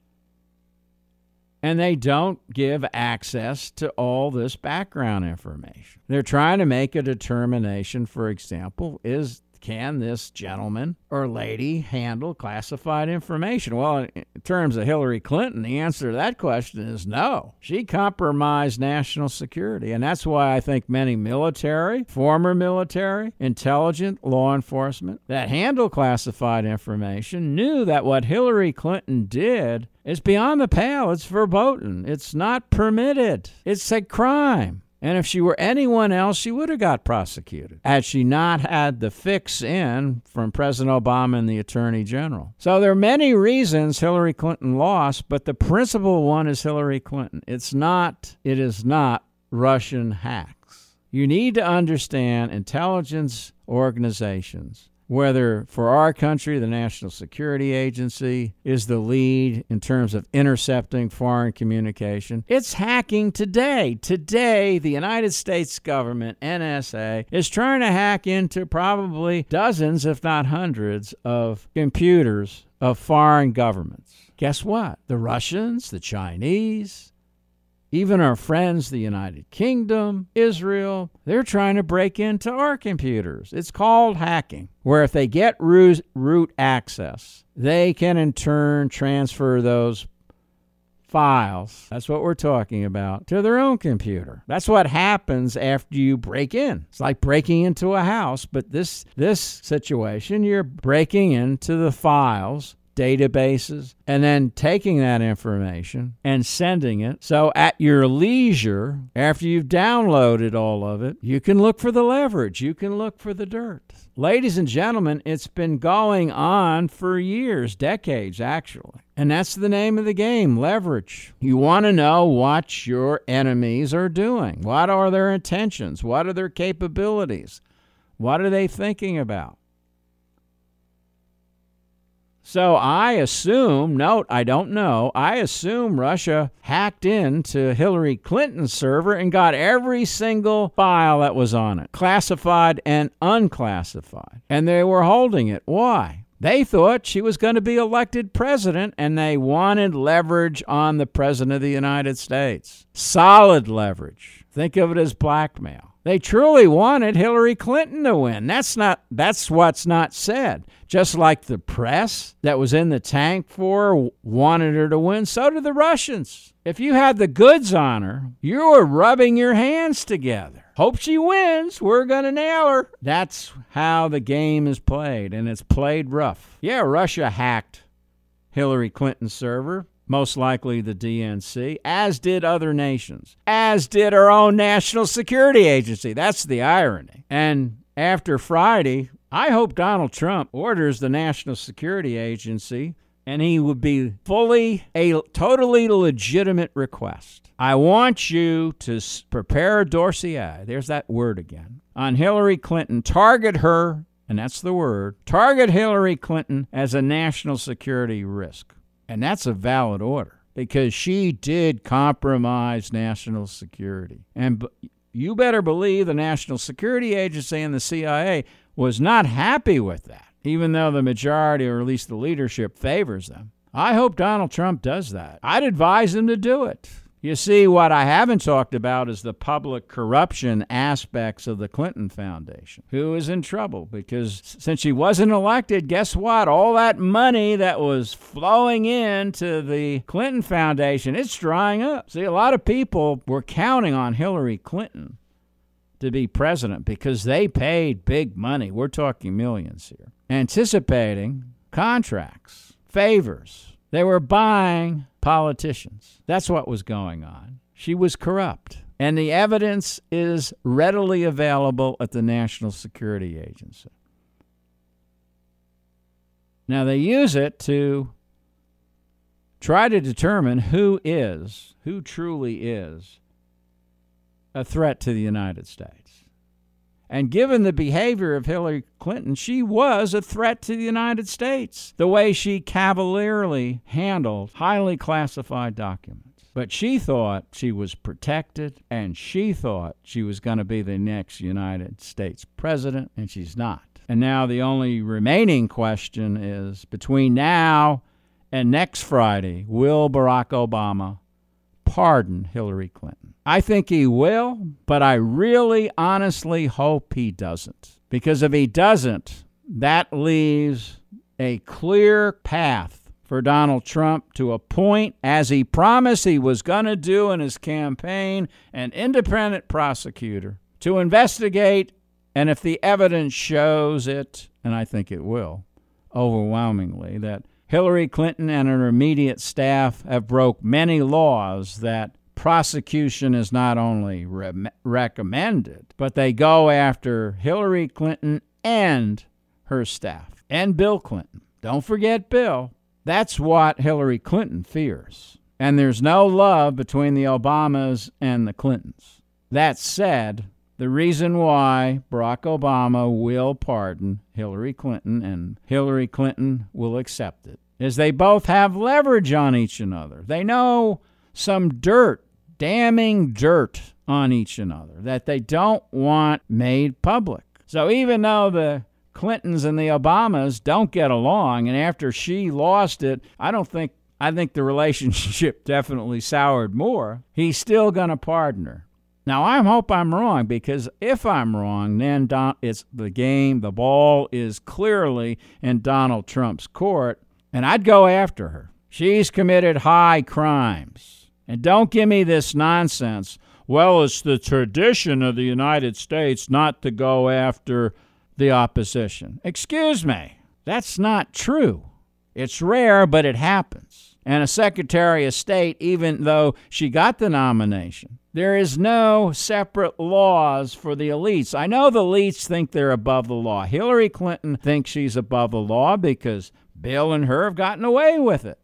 And they don't give access to all this background information. They're trying to make a determination, for example, can this gentleman or lady handle classified information? Well, in terms of Hillary Clinton, the answer to that question is no. She compromised national security, and that's why I think many military, former military, intelligent law enforcement that handle classified information knew that what Hillary Clinton did is beyond the pale. It's verboten. It's not permitted. It's a crime. And if she were anyone else, she would have got prosecuted had she not had the fix in from President Obama and the Attorney General. So there are many reasons Hillary Clinton lost, but the principal one is Hillary Clinton. It is not Russian hacks. You need to understand intelligence organizations, whether for our country, the National Security Agency is the lead in terms of intercepting foreign communication. It's hacking today. Today, the United States government, NSA, is trying to hack into probably dozens, if not hundreds, of computers of foreign governments. Guess what? The Russians, the Chinese, even our friends, the United Kingdom, Israel, they're trying to break into our computers. It's called hacking, where if they get root access, they can in turn transfer those files, that's what we're talking about, to their own computer. That's what happens after you break in. It's like breaking into a house, but this situation, you're breaking into the files, databases, and then taking that information and sending it. So at your leisure, after you've downloaded all of it, you can look for the leverage. You can look for the dirt. Ladies and gentlemen, it's been going on for years, decades actually. And that's the name of the game, leverage. You want to know what your enemies are doing. What are their intentions? What are their capabilities? What are they thinking about? So I assume, I don't know, I assume Russia hacked into Hillary Clinton's server and got every single file that was on it, classified and unclassified. And they were holding it. Why? They thought she was going to be elected president, and they wanted leverage on the president of the United States. Solid leverage. Think of it as blackmail. They truly wanted Hillary Clinton to win. That's what's not said. Just like the press that was in the tank for her wanted her to win, so did the Russians. If you had the goods on her, you were rubbing your hands together. Hope she wins. We're going to nail her. That's how the game is played, and it's played rough. Yeah, Russia hacked Hillary Clinton's server. Most likely the DNC, as did other nations, as did our own National Security Agency. That's the irony. And after Friday, I hope Donald Trump orders the National Security Agency, and he would be a totally legitimate request. I want you to prepare a dossier, there's that word again, on Hillary Clinton. Target her, and that's the word, target Hillary Clinton as a national security risk. And that's a valid order because she did compromise national security. And you better believe the National Security Agency and the CIA was not happy with that, even though the majority, or at least the leadership, favors them. I hope Donald Trump does that. I'd advise him to do it. You see, what I haven't talked about is the public corruption aspects of the Clinton Foundation, who is in trouble because since she wasn't elected, guess what? All that money that was flowing into the Clinton Foundation, it's drying up. See, a lot of people were counting on Hillary Clinton to be president because they paid big money. We're talking millions here. Anticipating contracts, favors. They were buying politicians. That's what was going on. She was corrupt. And the evidence is readily available at the National Security Agency. Now, they use it to try to determine who truly is a threat to the United States. And given the behavior of Hillary Clinton, she was a threat to the United States, the way she cavalierly handled highly classified documents. But she thought she was protected, and she thought she was going to be the next United States president, and she's not. And now the only remaining question is, between now and next Friday, will Barack Obama pardon Hillary Clinton? I think he will, but I really honestly hope he doesn't. Because if he doesn't, that leaves a clear path for Donald Trump to appoint, as he promised he was going to do in his campaign, an independent prosecutor to investigate, and if the evidence shows it, and I think it will, overwhelmingly, that Hillary Clinton and her immediate staff have broke many laws that prosecution is not only recommended, but they go after Hillary Clinton and her staff, and Bill Clinton. Don't forget Bill. That's what Hillary Clinton fears. And there's no love between the Obamas and the Clintons. That said, the reason why Barack Obama will pardon Hillary Clinton and Hillary Clinton will accept it is they both have leverage on each another. They know some dirt, damning dirt on each another that they don't want made public. So even though the Clintons and the Obamas don't get along, and after she lost it, I think the relationship definitely soured more, he's still going to pardon her. Now, I hope I'm wrong, because if I'm wrong, then it's the ball is clearly in Donald Trump's court, and I'd go after her. She's committed high crimes. And don't give me this nonsense. Well, it's the tradition of the United States not to go after the opposition. Excuse me. That's not true. It's rare, but it happens. And a Secretary of State, even though she got the nomination, there is no separate laws for the elites. I know the elites think they're above the law. Hillary Clinton thinks she's above the law because Bill and her have gotten away with it.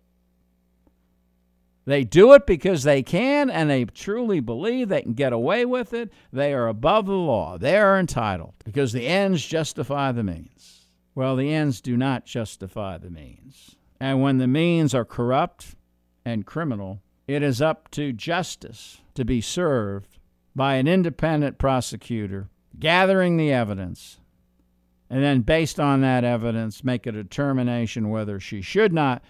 They do it because they can, and they truly believe they can get away with it. They are above the law. They are entitled because the ends justify the means. Well, the ends do not justify the means. And when the means are corrupt and criminal, it is up to justice to be served by an independent prosecutor, gathering the evidence, and then based on that evidence, make a determination whether she should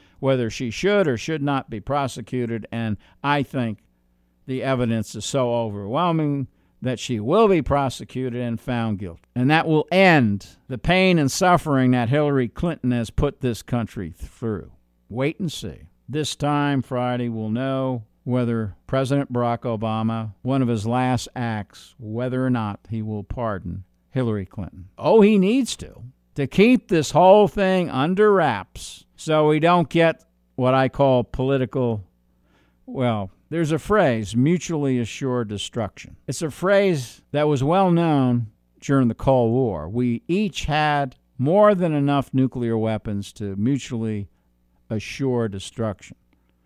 or should not be prosecuted. And I think the evidence is so overwhelming that she will be prosecuted and found guilty. And that will end the pain and suffering that Hillary Clinton has put this country through. Wait and see. This time, Friday, we'll know whether President Barack Obama, one of his last acts, whether or not he will pardon Hillary Clinton. Oh, he needs to keep this whole thing under wraps so we don't get what I call political, well, there's a phrase, mutually assured destruction. It's a phrase that was well known during the Cold War. We each had more than enough nuclear weapons to mutually assure destruction.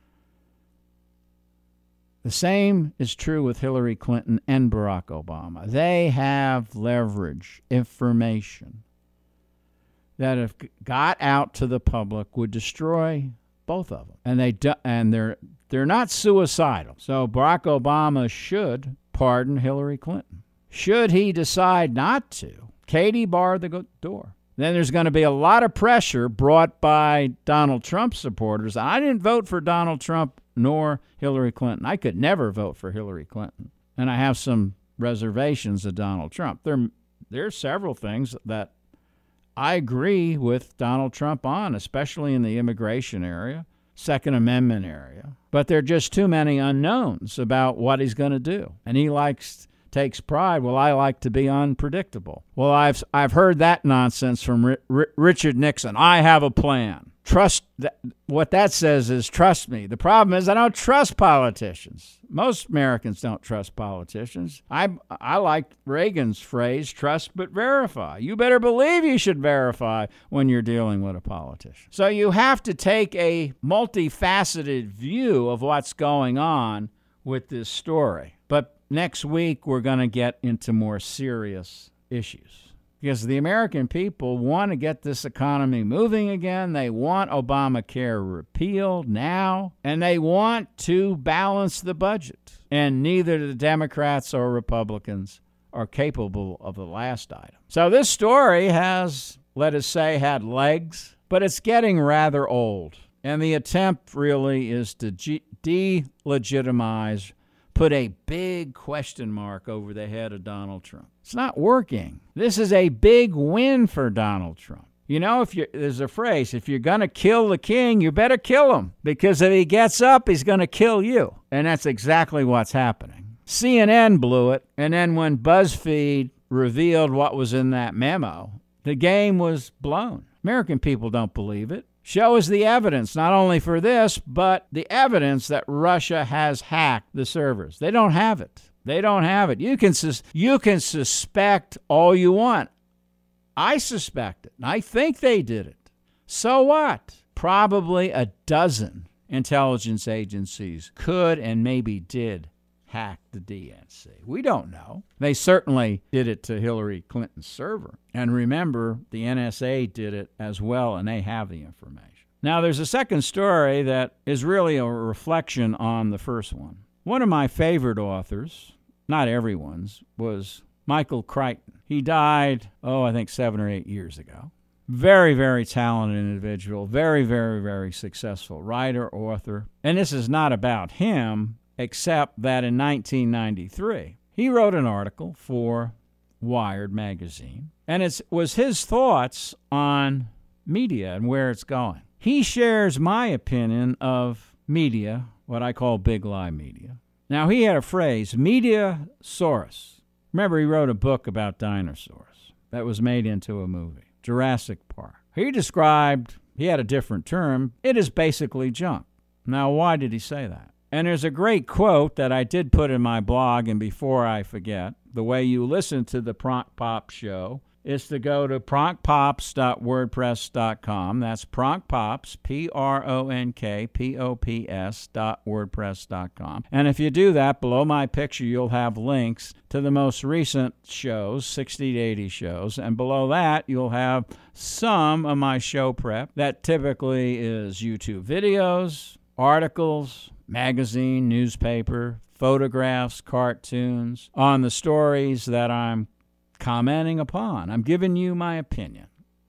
The same is true with Hillary Clinton and Barack Obama. They have leverage, information that if got out to the public would destroy both of them. And they're not suicidal. So Barack Obama should pardon Hillary Clinton. Should he decide not to, Katie barred the door. then there's going to be a lot of pressure brought by Donald Trump supporters. I didn't vote for Donald Trump nor Hillary Clinton. I could never vote for Hillary Clinton. And I have some reservations of Donald Trump. There's several things that I agree with Donald Trump on, especially in the immigration area, Second Amendment area. But there are just too many unknowns about what he's going to do. And he takes pride. Well, I like to be unpredictable. Well, I've heard that nonsense from Richard Nixon. I have a plan. What that says is trust me. The problem is I don't trust politicians. Most Americans don't trust politicians. I like Reagan's phrase, trust but verify. You better believe you should verify when you're dealing with a politician. So you have to take a multifaceted view of what's going on with this story. But next week, we're going to get into more serious issues because the American people want to get this economy moving again. They want Obamacare repealed now, and they want to balance the budget. And neither the Democrats or Republicans are capable of the last item. So this story has, let us say, had legs, but it's getting rather old. And the attempt really is to delegitimize, put a big question mark over the head of Donald Trump. It's not working. This is a big win for Donald Trump. You know, there's a phrase, if you're going to kill the king, you better kill him, because if he gets up, he's going to kill you. And that's exactly what's happening. CNN blew it, and then when BuzzFeed revealed what was in that memo, the game was blown. American people don't believe it. Show us the evidence, not only for this, but the evidence that Russia has hacked the servers. They don't have it. They don't have it. You can suspect all you want. I suspect it, and I think they did it. So what? Probably a dozen intelligence agencies could and maybe did hack the DNC. We don't know. They certainly did it to Hillary Clinton's server. And remember, the NSA did it as well, and they have the information. Now, there's a second story that is really a reflection on the first one. One of my favorite authors, not everyone's, was Michael Crichton. He died, I think 7 or 8 years ago. Very, very talented individual, very, very, very successful writer, author. And this is not about him, except that in 1993, he wrote an article for Wired magazine, and it was his thoughts on media and where it's going. He shares my opinion of media, what I call big lie media. Now, he had a phrase, Mediasaurus. Remember, he wrote a book about dinosaurs that was made into a movie, Jurassic Park. He had a different term, it is basically junk. Now, why did he say that? And there's a great quote that I did put in my blog, and before I forget, the way you listen to the Pronk Pop Show is to go to pronkpops.wordpress.com. That's pronkpops, pronkpops.wordpress.com. And if you do that, below my picture, you'll have links to the most recent shows, 60 to 80 shows. And below that, you'll have some of my show prep that typically is YouTube videos, articles, magazine, newspaper, photographs, cartoons on the stories that I'm commenting upon. I'm giving you my opinion.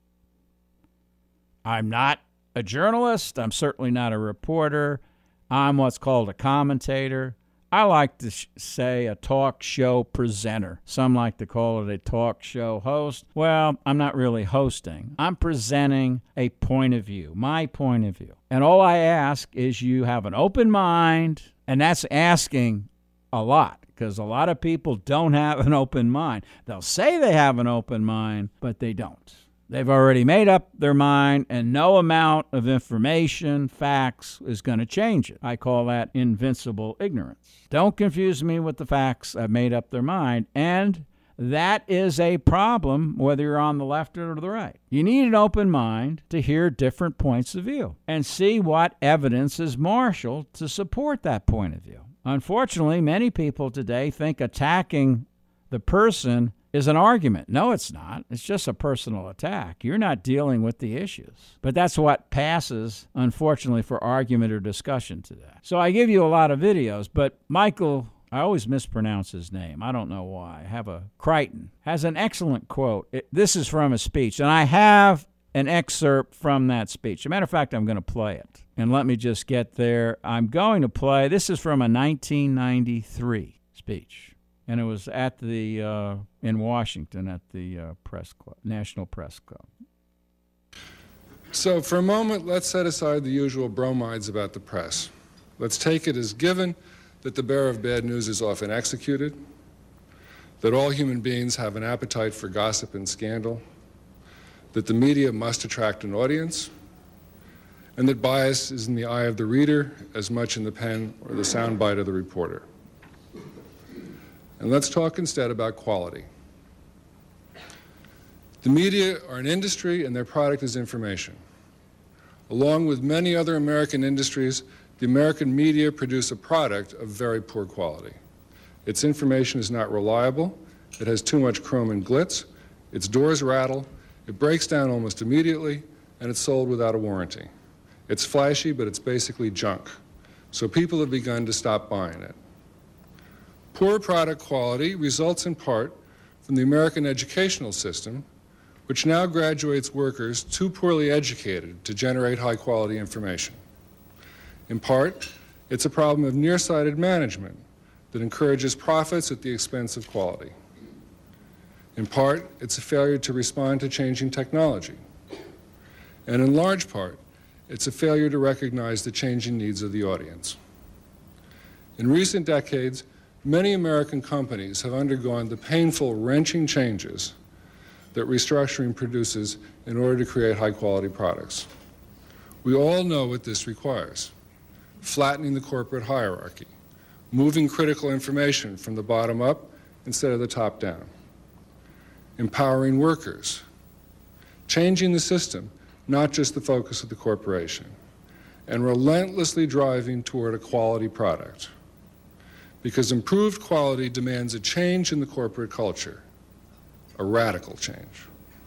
I'm not a journalist. I'm certainly not a reporter. I'm what's called a commentator. I like to say a talk show presenter. Some like to call it a talk show host. Well, I'm not really hosting. I'm presenting a point of view, my point of view. And all I ask is you have an open mind, and that's asking a lot, because a lot of people don't have an open mind. They'll say they have an open mind, but they don't. They've already made up their mind, and no amount of information, facts, is going to change it. I call that invincible ignorance. Don't confuse me with the facts. I've made up their mind, and that is a problem whether you're on the left or the right. You need an open mind to hear different points of view and see what evidence is marshaled to support that point of view. Unfortunately, many people today think attacking the person is an argument. No, it's not. It's just a personal attack. You're not dealing with the issues. But that's what passes, unfortunately, for argument or discussion today. So I give you a lot of videos, but Michael I always mispronounce his name. I don't know why. Crichton has an excellent quote. This is from a speech, and I have an excerpt from that speech. As a matter of fact, I'm going to play it. And let me just get there. I'm going to play. This is from a 1993 speech. And it was at the in Washington at the Press Club, National Press Club. So for a moment, let's set aside the usual bromides about the press. Let's take it as given that the bearer of bad news is often executed, that all human beings have an appetite for gossip and scandal, that the media must attract an audience, and that bias is in the eye of the reader as much in the pen or the soundbite of the reporter. And let's talk instead about quality. The media are an industry, and their product is information. Along with many other American industries, the American media produce a product of very poor quality. Its information is not reliable, it has too much chrome and glitz, its doors rattle, it breaks down almost immediately, and it's sold without a warranty. It's flashy, but it's basically junk. So people have begun to stop buying it. Poor product quality results in part from the American educational system, which now graduates workers too poorly educated to generate high-quality information. In part, it's a problem of nearsighted management that encourages profits at the expense of quality. In part, it's a failure to respond to changing technology. And in large part, it's a failure to recognize the changing needs of the audience. In recent decades, many American companies have undergone the painful, wrenching changes that restructuring produces in order to create high-quality products. We all know what this requires: flattening the corporate hierarchy, moving critical information from the bottom up instead of the top down, empowering workers, changing the system, not just the focus of the corporation, and relentlessly driving toward a quality product. Because improved quality demands a change in the corporate culture, a radical change.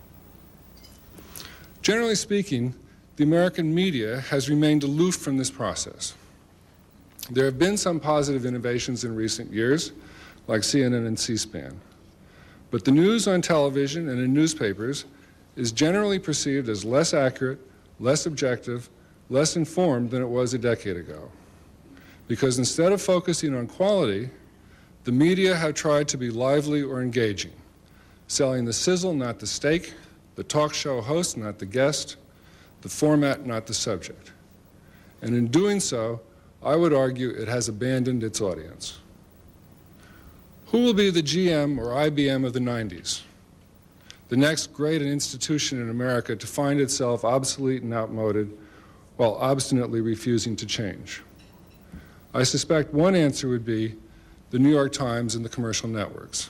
Generally speaking, the American media has remained aloof from this process. There have been some positive innovations in recent years, like CNN and C-SPAN. But the news on television and in newspapers is generally perceived as less accurate, less objective, less informed than it was a decade ago. Because instead of focusing on quality, the media have tried to be lively or engaging, selling the sizzle, not the steak, the talk show host, not the guest, the format, not the subject. And in doing so, I would argue it has abandoned its audience. Who will be the GM or IBM of the 90s? The next great institution in America to find itself obsolete and outmoded while obstinately refusing to change. I suspect one answer would be the New York Times and the commercial networks.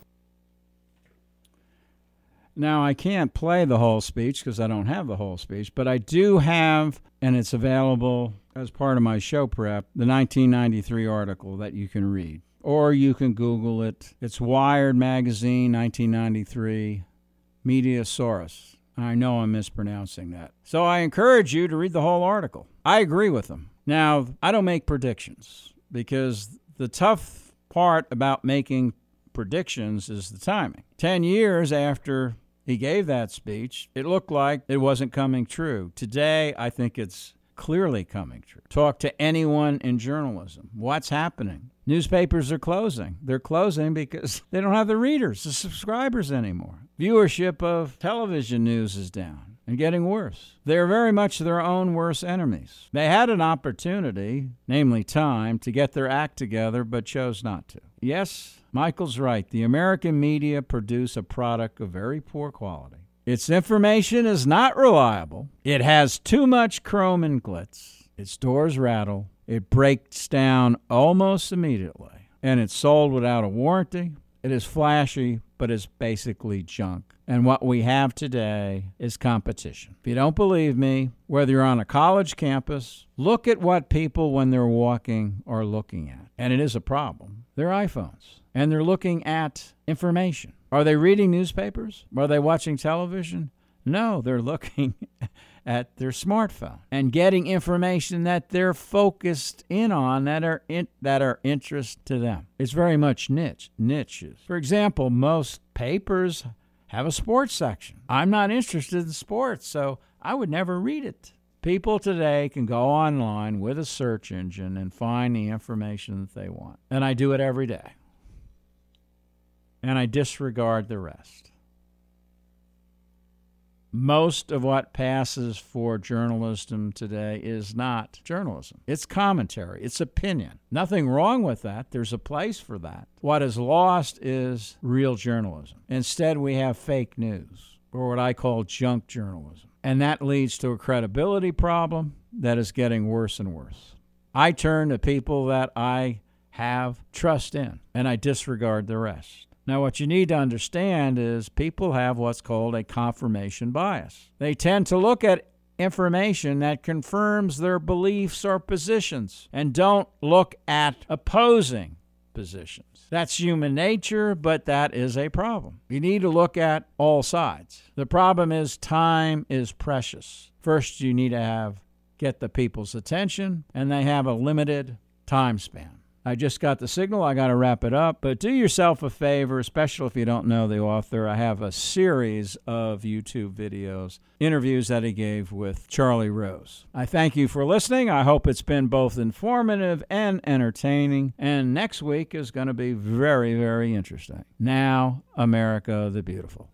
Now, I can't play the whole speech because I don't have the whole speech, but I do have, and it's available as part of my show prep, the 1993 article that you can read. Or you can Google it. It's Wired Magazine, 1993, Mediasaurus. I know I'm mispronouncing that. So I encourage you to read the whole article. I agree with them. Now, I don't make predictions because the tough part about making predictions is the timing. 10 years after he gave that speech, it looked like it wasn't coming true. Today, I think it's clearly coming true. Talk to anyone in journalism. What's happening? Newspapers are closing. They're closing because they don't have the readers, the subscribers anymore. Viewership of television news is down and getting worse. They're very much their own worst enemies. They had an opportunity, namely time, to get their act together, but chose not to. Yes, Michael's right. The American media produce a product of very poor quality. Its information is not reliable. It has too much chrome and glitz. Its doors rattle. It breaks down almost immediately. And it's sold without a warranty. It is flashy, but it's basically junk. And what we have today is competition. If you don't believe me, whether you're on a college campus, look at what people, when they're walking, are looking at. And it is a problem. They're iPhones. And they're looking at information. Are they reading newspapers? Are they watching television? No, they're looking at their smartphone and getting information that they're focused in on that are interest to them. It's very much niches. For example, most papers have a sports section. I'm not interested in sports, so I would never read it. People today can go online with a search engine and find the information that they want. And I do it every day. And I disregard the rest. Most of what passes for journalism today is not journalism. It's commentary. It's opinion. Nothing wrong with that. There's a place for that. What is lost is real journalism. Instead, we have fake news, or what I call junk journalism. And that leads to a credibility problem that is getting worse and worse. I turn to people that I have trust in, and I disregard the rest. Now, what you need to understand is people have what's called a confirmation bias. They tend to look at information that confirms their beliefs or positions and don't look at opposing positions. That's human nature, but that is a problem. You need to look at all sides. The problem is time is precious. First, you need to get the people's attention, and they have a limited time span. I just got the signal. I got to wrap it up. But do yourself a favor, especially if you don't know the author. I have a series of YouTube videos, interviews that he gave with Charlie Rose. I thank you for listening. I hope it's been both informative and entertaining. And next week is going to be very, very interesting. Now, America the Beautiful.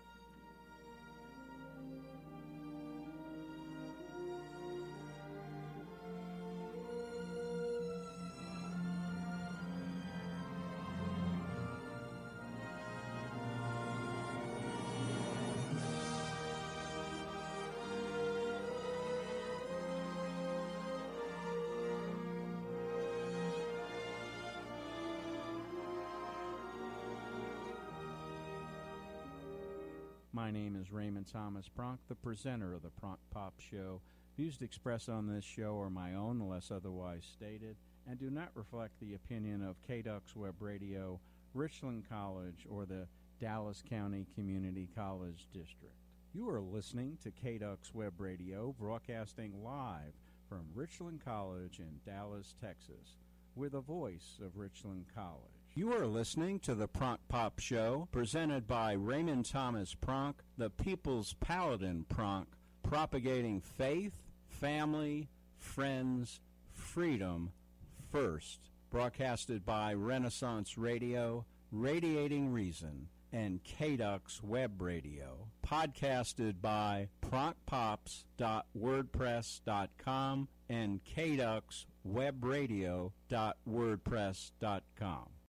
My name is Raymond Thomas Pronk, the presenter of the Pronk Pop Show. Views expressed on this show are my own unless otherwise stated and do not reflect the opinion of KDUX Web Radio, Richland College, or the Dallas County Community College District. You are listening to KDUX Web Radio, broadcasting live from Richland College in Dallas, Texas. We're the voice of Richland College. You are listening to the Pronk Pop Show, presented by Raymond Thomas Pronk, the People's Paladin Pronk, propagating faith, family, friends, freedom first. Broadcasted by Renaissance Radio, Radiating Reason, and KDUX Web Radio. Podcasted by pronkpops.wordpress.com and kduxwebradio.wordpress.com.